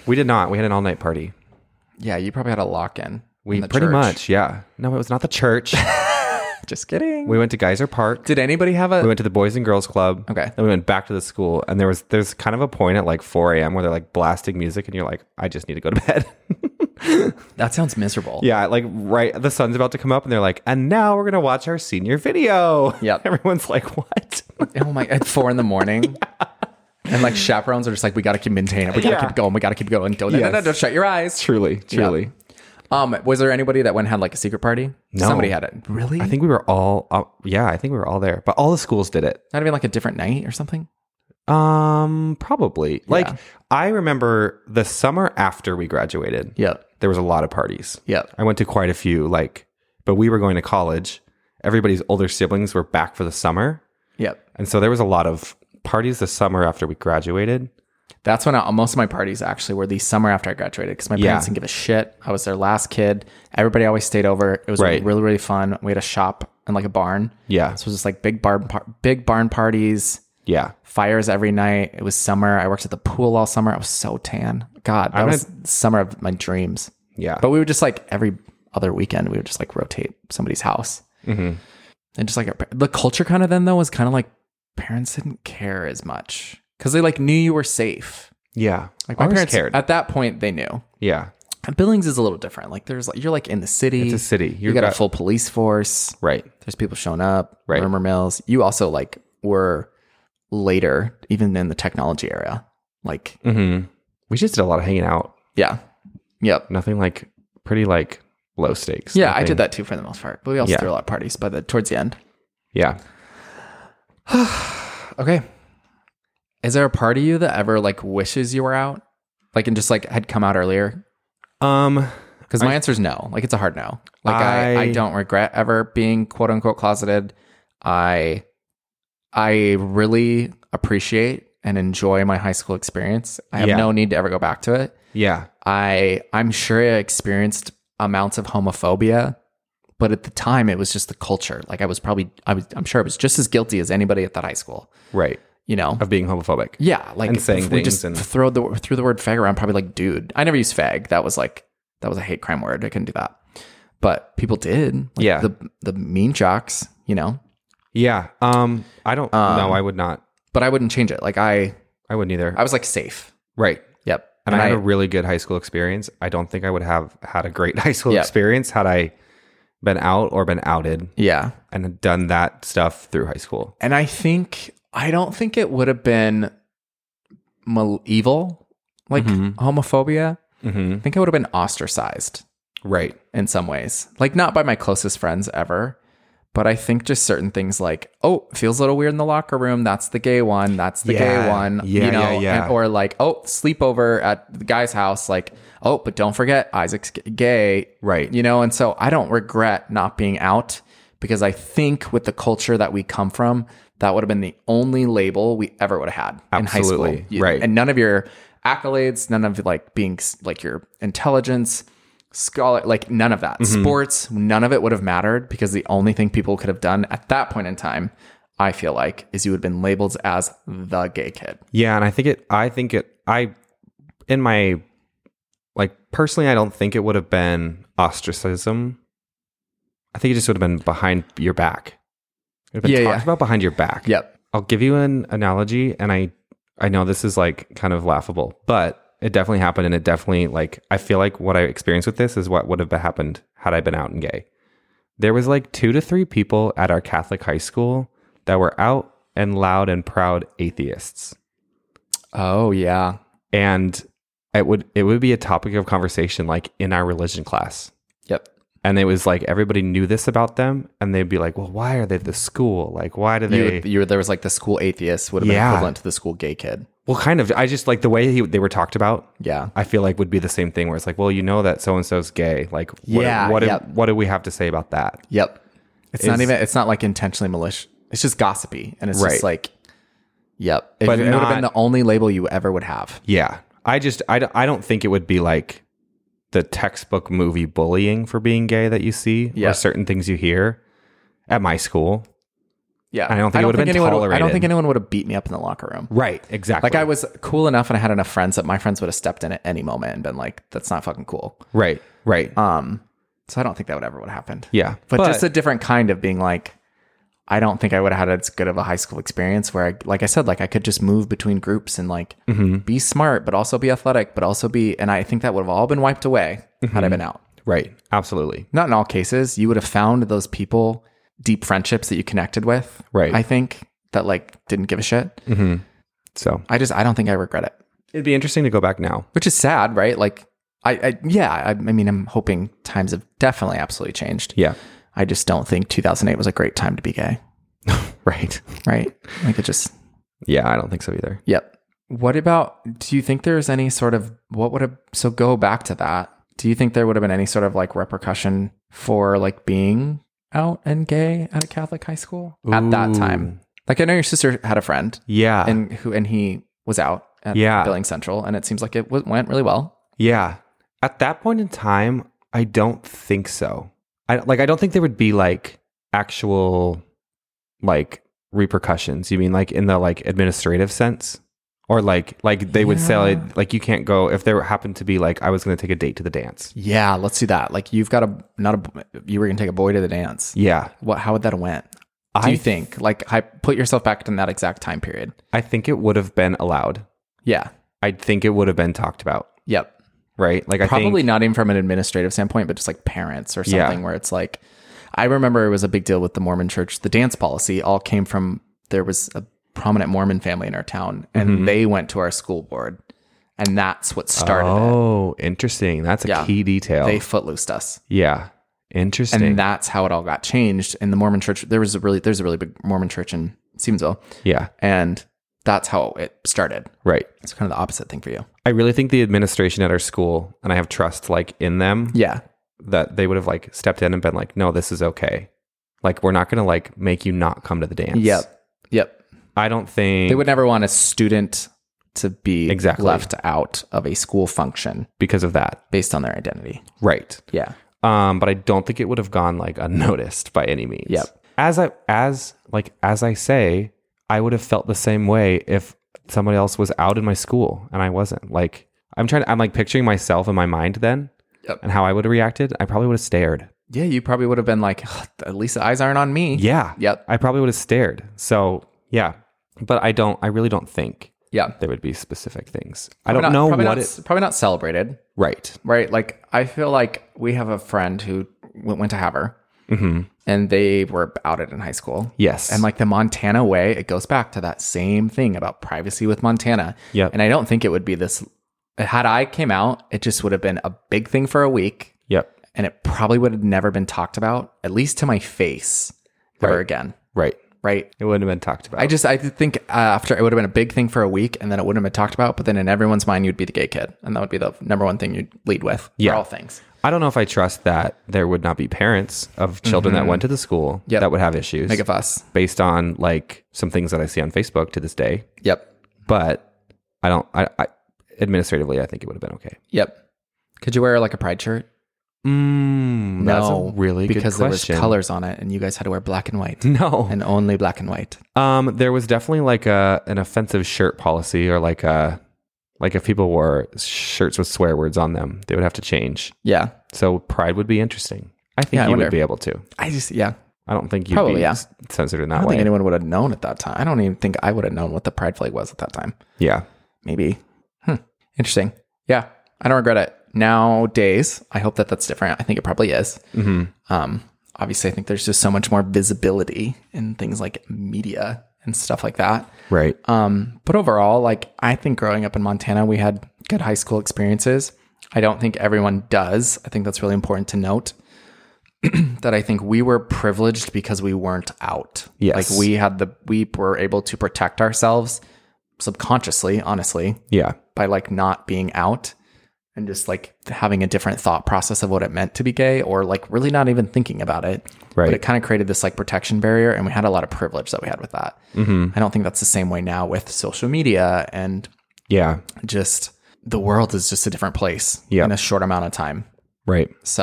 We did not. We had an all-night party. Yeah, you probably had a lock-in. We in the pretty church. much, yeah. No, it was not the church. Just kidding. We went to Geyser Park. Did anybody have a... We went to the Boys and Girls Club. Okay. Then we went back to the school, and there's kind of a point at like 4 a.m. where they're like blasting music, and you're like, I just need to go to bed. That sounds miserable. Yeah, like the sun's about to come up, and they're like, and now we're gonna watch our senior video. Yep. Everyone's like, what? Oh my! At 4 a.m. And like chaperones are just like, we got to keep maintaining it. We got to keep going. We got to keep going. Don't shut your eyes. Truly. Was there anybody that went and had like a secret party? No. Somebody had it. Really? I think we were all. I think we were all there, but all the schools did it. Not even like a different night or something. Probably. Like I remember the summer after we graduated. Yep. There was a lot of parties. Yep. I went to quite a few. But we were going to college. Everybody's older siblings were back for the summer. Yep. And so there was a lot of parties the summer after we graduated. That's when most of my parties actually were the summer after I graduated because my parents didn't give a shit. I was their last kid. Everybody always stayed over. It was really, really fun. We had a shop and like a barn. Yeah. So it was just like big barn parties. Yeah. Fires every night. It was summer. I worked at the pool all summer. I was so tan. God, that was summer of my dreams. Yeah. But we would just like every other weekend, we would just like rotate somebody's house. Mm-hmm. And just like the culture kind of then though was kind of like parents didn't care as much because they like knew you were safe. Yeah. Like my parents cared. At that point, they knew. Yeah. And Billings is a little different. Like there's like, you're like in the city. It's a city. You got a full police force. Right. There's people showing up. Right. Rumor mills. You also like were later, even in the technology era. Like, we just did a lot of hanging out. Yeah. Yep. Nothing like pretty like low stakes. Yeah, nothing. I did that too for the most part. But we also threw a lot of parties towards the end. Yeah. Okay. Is there a part of you that ever like wishes you were out? Like and just like had come out earlier? Because my answer is no. Like it's a hard no. Like I don't regret ever being quote unquote closeted. I really appreciate and enjoy my high school experience. I have no need to ever go back to it. Yeah. I'm sure I experienced amounts of homophobia, but at the time it was just the culture. Like I'm sure I was just as guilty as anybody at that high school. Right. You know, of being homophobic. Yeah. Like and saying we things just and threw the word fag around, probably like dude. I never used fag. That was a hate crime word. I couldn't do that. But people did. Like the mean jocks, you know? Yeah. I don't no, I would not. But I wouldn't change it. Like I wouldn't either. I was like safe. Right. Yep. And I had a really good high school experience. I don't think I would have had a great high school experience had I been out or been outed. Yeah. And done that stuff through high school. And I don't think it would have been evil, like homophobia. Mm-hmm. I think I would have been ostracized. Right. In some ways. Like not by my closest friends ever. But I think just certain things like, oh, feels a little weird in the locker room. That's the gay one. That's the gay one. Yeah, you know? yeah. Or like, oh, sleepover at the guy's house. Like, oh, but don't forget Isaac's gay. Right. You know, and so I don't regret not being out because I think with the culture that we come from, that would have been the only label we ever would have had in high school. Right. And none of your accolades, none of like being like your intelligence, scholar, like none of that. Sports, none of it would have mattered because the only thing people could have done at that point in time, I feel like, is you would have been labeled as the gay kid. Yeah, and in my like personally, I don't think it would have been ostracism. I think it just would have been behind your back. It would have been talked about behind your back. Yep. I'll give you an analogy, and I know this is like kind of laughable, but it definitely happened, and it definitely like I feel like what I experienced with this is what would have happened had I been out and gay. There was like 2 to 3 people at our Catholic high school that were out and loud and proud atheists. Oh yeah. And it would be a topic of conversation like in our religion class. Yep. And it was like everybody knew this about them, and they'd be like, "Well, why are they at the school? Like, why do they?" There was like the school atheist would have been equivalent to the school gay kid. Well, kind of. I just like the way they were talked about. Yeah, I feel like would be the same thing where it's like, well, you know that so and so's gay. Like, what do we have to say about that? Yep. It's not like intentionally malicious. It's just gossipy, and it's just like, yep. It would have been the only label you ever would have. Yeah, I don't think it would be like the textbook movie bullying for being gay that you see, or certain things you hear at my school. Yeah. And I don't think it would have been tolerated. I don't think anyone would have beat me up in the locker room. Right. Exactly. Like I was cool enough and I had enough friends that my friends would have stepped in at any moment and been like, that's not fucking cool. Right. Right. So I don't think that would ever would have happened. Yeah. But just a different kind of being like, I don't think I would have had as good of a high school experience where like I said, like I could just move between groups and like be smart, but also be athletic, but also and I think that would have all been wiped away had I been out. Right. Absolutely. Not in all cases. You would have found those people, deep friendships that you connected with. Right. I think that like didn't give a shit. So I don't think I regret it. it'd be interesting to go back now. Which is sad, right? Like I mean, I'm hoping times have definitely absolutely changed. Yeah. I just don't think 2008 was a great time to be gay. Right. Right. Like it just. Yeah, I don't think so either. Yep. What about, do you think there's any sort of, so go back to that. Do you think there would have been any sort of like repercussion for like being out and gay at a Catholic high school at that time? Like I know your sister had a friend. Yeah. And he was out at Billings Central and it seems like it went really well. Yeah. At that point in time, I don't think so. I don't think there would be like actual like repercussions. You mean like in the like administrative sense? Or like they would say like you can't go if there happened to be like I was going to take a date to the dance. Yeah, let's do that. Like you've got you were going to take a boy to the dance. Yeah. How would that have went? Do you think like put yourself back in that exact time period? I think it would have been allowed. Yeah. I think it would have been talked about. Yep. Right? Like probably not even from an administrative standpoint, but just like parents or something where it's like, I remember it was a big deal with the Mormon church. The dance policy all came from, there was a prominent Mormon family in our town and they went to our school board and that's what started it. Oh, interesting. That's a key detail. They footloosed us. Yeah. Interesting. And that's how it all got changed. In the Mormon church, there's a really big Mormon church in Stevensville. Yeah. And that's how it started. Right. It's kind of the opposite thing for you. I really think the administration at our school, and I have trust like in them. Yeah. That they would have like stepped in and been like, no, this is okay. Like, we're not going to like make you not come to the dance. Yep. I don't think they would never want a student to be left out of a school function because of that, based on their identity. Right. Yeah. But I don't think it would have gone like unnoticed by any means. Yep. As I say, I would have felt the same way if somebody else was out in my school and I wasn't. Like, I'm like picturing myself in my mind then and how I would have reacted. I probably would have stared. Yeah, you probably would have been like, at least the eyes aren't on me. Yeah. Yep. I probably would have stared. So, yeah. But I really don't think there would be specific things. Probably I don't know probably not celebrated. Right. Like, I feel like we have a friend who went to Haver. And they were outed in high school. Yes. And like the Montana way, it goes back to that same thing about privacy with Montana. Yep. And I don't think it would be this. Had I came out, it just would have been a big thing for a week. Yep. And it probably would have never been talked about, at least to my face, ever again. Right. Right. It wouldn't have been talked about. I think after it would have been a big thing for a week and then it wouldn't have been talked about, but then in everyone's mind, you'd be the gay kid. And that would be the number one thing you'd lead with for all things. I don't know if I trust that there would not be parents of children that went to the school that would have issues. Make a fuss. Based on like some things that I see on Facebook to this day. Yep. But I administratively, I think it would have been okay. Yep. Could you wear like a pride shirt? That's a really good question. Because there was colors on it and you guys had to wear black and white. No. And only black and white. There was definitely like an offensive shirt policy or like if people wore shirts with swear words on them, they would have to change. Yeah. So pride would be interesting. I think you would be able to. I don't think you'd be censored in that way. I don't think anyone would have known at that time. I don't even think I would have known what the pride flag was at that time. Yeah. Maybe. Interesting. Yeah. I don't regret it. Nowadays, I hope that that's different. I think it probably is. Obviously, I think there's just so much more visibility in things like media and stuff like that. Right. But overall, like I think growing up in Montana, we had good high school experiences. I don't think everyone does. I think that's really important to note that I think we were privileged because we weren't out. Yes. Like we were able to protect ourselves subconsciously, honestly. Yeah. By like not being out and just like having a different thought process of what it meant to be gay or like really not even thinking about it. Right. But it kind of created this like protection barrier and we had a lot of privilege that we had with that. I don't think that's the same way now with social media and just the world is just a different place in a short amount of time. Right. So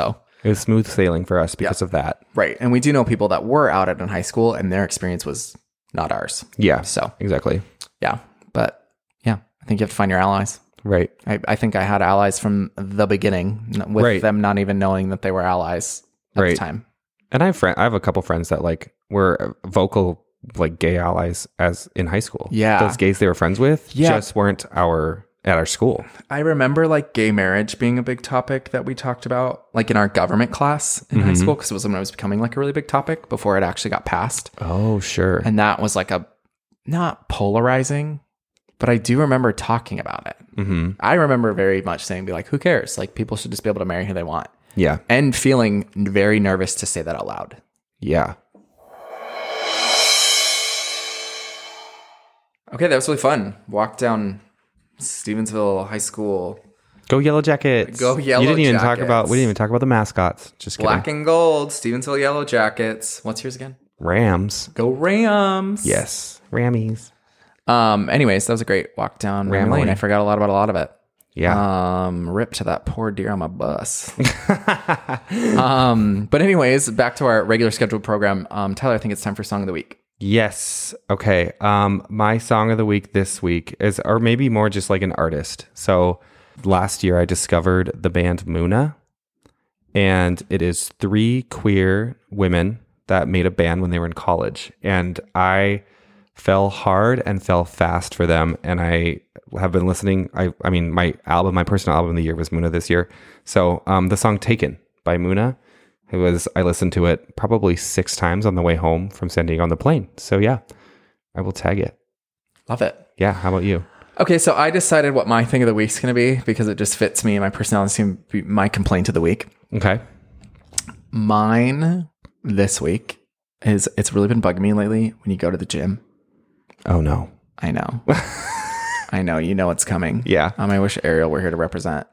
It was smooth sailing for us because of that. Right. And we do know people that were outed in high school and their experience was not ours. Yeah. So, exactly. yeah. But yeah, I think you have to find your allies. Right. I think I had allies from the beginning with them not even knowing that they were allies at the time. And I have a couple friends that like were vocal like gay allies as in high school. Yeah. Those gays they were friends with just weren't at our school. I remember like gay marriage being a big topic that we talked about like in our government class in high school, because it was when it was becoming like a really big topic before it actually got passed. Oh, sure. And that was like not polarizing, but I do remember talking about it. Mm-hmm. I remember very much saying, be like, who cares? Like people should just be able to marry who they want. Yeah. And feeling very nervous to say that out loud. Yeah. Okay, that was really fun. Walked down Stevensville High School. Go Yellow Jackets. Go Yellow We didn't even Jackets. talk about the mascots. Just kidding. Black and gold, Stevensville Yellow Jackets. What's yours again? Rams. Go Rams. Yes. Rammies. Anyways, that was a great walk down Ram Lane. I forgot about a lot of it. Yeah. Rip to that poor deer on my bus. But anyways, back to our regular scheduled program. Tyler, I think it's time for Song of the Week. Yes. Okay. My song of the week this week is, or maybe more just like an artist. So last year I discovered the band Muna, and it is 3 queer women that made a band when they were in college. And I fell hard and fell fast for them. And I have been listening. I mean, my personal album of the year was Muna this year. So the song Taken by Muna, I listened to it probably 6 times on the way home from San Diego on the plane. So yeah, I will tag it. Love it. Yeah. How about you? Okay, so I decided what my thing of the week's going to be because it just fits me and my personality. My complaint of the week. Okay. Mine this week is, it's really been bugging me lately when you go to the gym. Oh no. I know. I know. You know it's coming. Yeah. I wish Ariel were here to represent.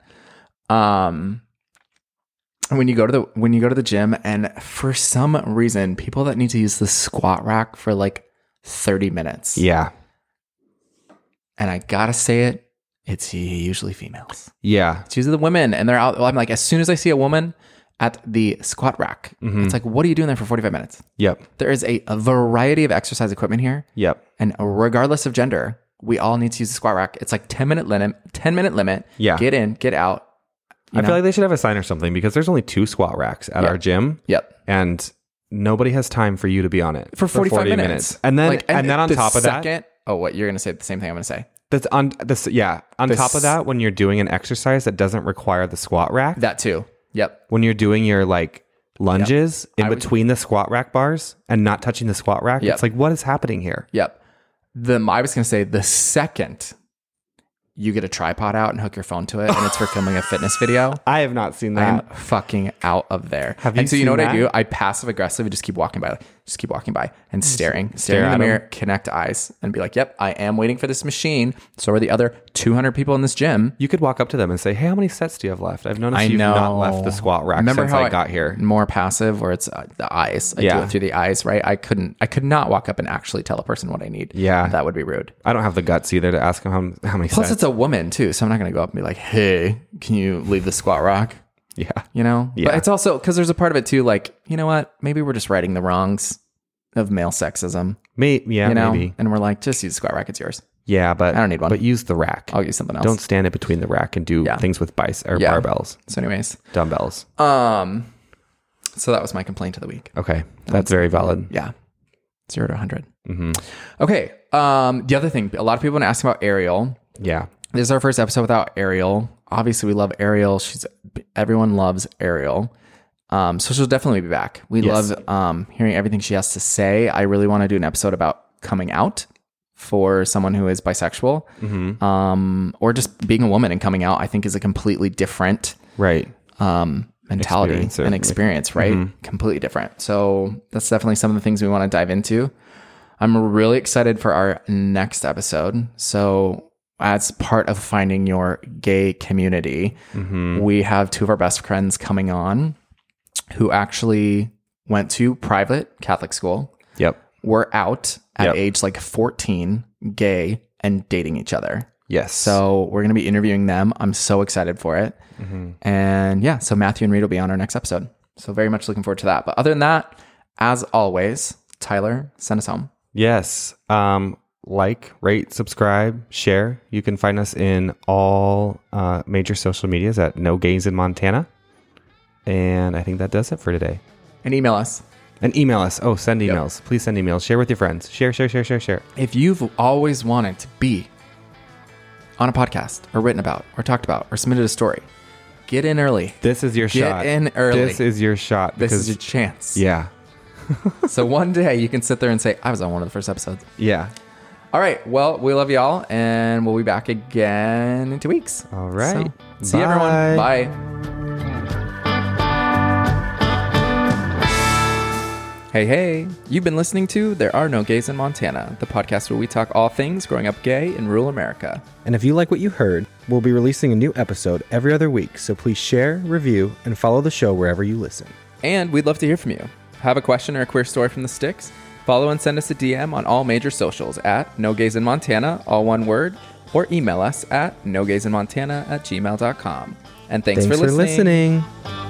When you go to the gym, and for some reason, people that need to use the squat rack for like 30 minutes. Yeah. And I gotta say it, it's usually females. Yeah. It's usually the women, and they're out. I'm like, as soon as I see a woman at the squat rack, it's like, what are you doing there for 45 minutes? Yep. There is a variety of exercise equipment here. Yep. And regardless of gender, we all need to use the squat rack. It's like 10-minute limit. Yeah. Get in, get out. I feel like they should have a sign or something, because there's only 2 squat racks at our gym. Yep. And nobody has time for you to be on it for 45 40 minutes. And then on top of that, oh, what you're going to say the same thing I'm going to say. that's on this. Yeah. On top of that, when you're doing an exercise that doesn't require the squat rack, That too. Yep. when you're doing your like lunges in between the squat rack bars and not touching the squat rack, it's like, what is happening here? Yep. I was going to say, the second you get a tripod out and hook your phone to it and it's for filming a fitness video, I have not seen that. I'm fucking out of there. Have you and so you seen know what that? I do? I passive aggressively just keep walking by and staring in the at mirror, connect eyes and be like, yep, I am waiting for this machine. So are the other 200 people in this gym. You could walk up to them and say, hey, how many sets do you have left? I've noticed you've not left the squat rack Remember since how I got here. More passive, where it's the eyes. I do it through the eyes, right? I could not walk up and actually tell a person what I need. Yeah. That would be rude. I don't have the guts either to ask them how many Plus, sets. it's a woman too, so I'm not going to go up and be like, "Hey, can you leave the squat rack?" Yeah. You know. Yeah. But it's also because there's a part of it too, like, you know what? Maybe we're just righting the wrongs of male sexism. Maybe. And we're like, just use the squat rack. It's yours. Yeah, but I don't need one. But use the rack. I'll use something else. Don't stand in between the rack and do things with barbells, So, anyways, dumbbells. so that was my complaint of the week. Okay, that's very valid. Yeah. 0 to 100. Okay. The other thing, a lot of people have been asking about Ariel. Yeah. This is our first episode without Ariel. Obviously, we love Ariel. Everyone loves Ariel. So she'll definitely be back. We love hearing everything she has to say. I really want to do an episode about coming out for someone who is bisexual, or just being a woman and coming out. I think is a completely different mentality and experience, right? Completely different. So that's definitely some of the things we want to dive into. I'm really excited for our next episode. So as part of finding your gay community, we have 2 of our best friends coming on who actually went to private Catholic school. Yep. Were out at age like 14, gay, and dating each other. Yes. So we're going to be interviewing them. I'm so excited for it. And yeah, so Matthew and Reed will be on our next episode. So very much looking forward to that. But other than that, as always, Tyler, send us home. Yes. Like, rate, subscribe, share. You can find us in all major social medias at No Gays in Montana. And I think that does it for today. And email us. And email us. Oh, send emails. Yep. Please send emails. Share with your friends. Share. If you've always wanted to be on a podcast or written about or talked about or submitted a story, get in early. This is your shot. Get in early. This is your shot. This is your chance. Yeah. So one day you can sit there and say, I was on one of the first episodes. Yeah. All right. Well, we love y'all, and we'll be back again in 2 weeks. All right. So, see you, everyone. Bye. Hey. You've been listening to There Are No Gays in Montana, the podcast where we talk all things growing up gay in rural America. And if you like what you heard, we'll be releasing a new episode every other week, so please share, review, and follow the show wherever you listen. And we'd love to hear from you. Have a question or a queer story from the sticks? Follow and send us a DM on all major socials at No Gays in Montana, all one word, or email us at nogaysinmontana@gmail.com. And thanks for listening.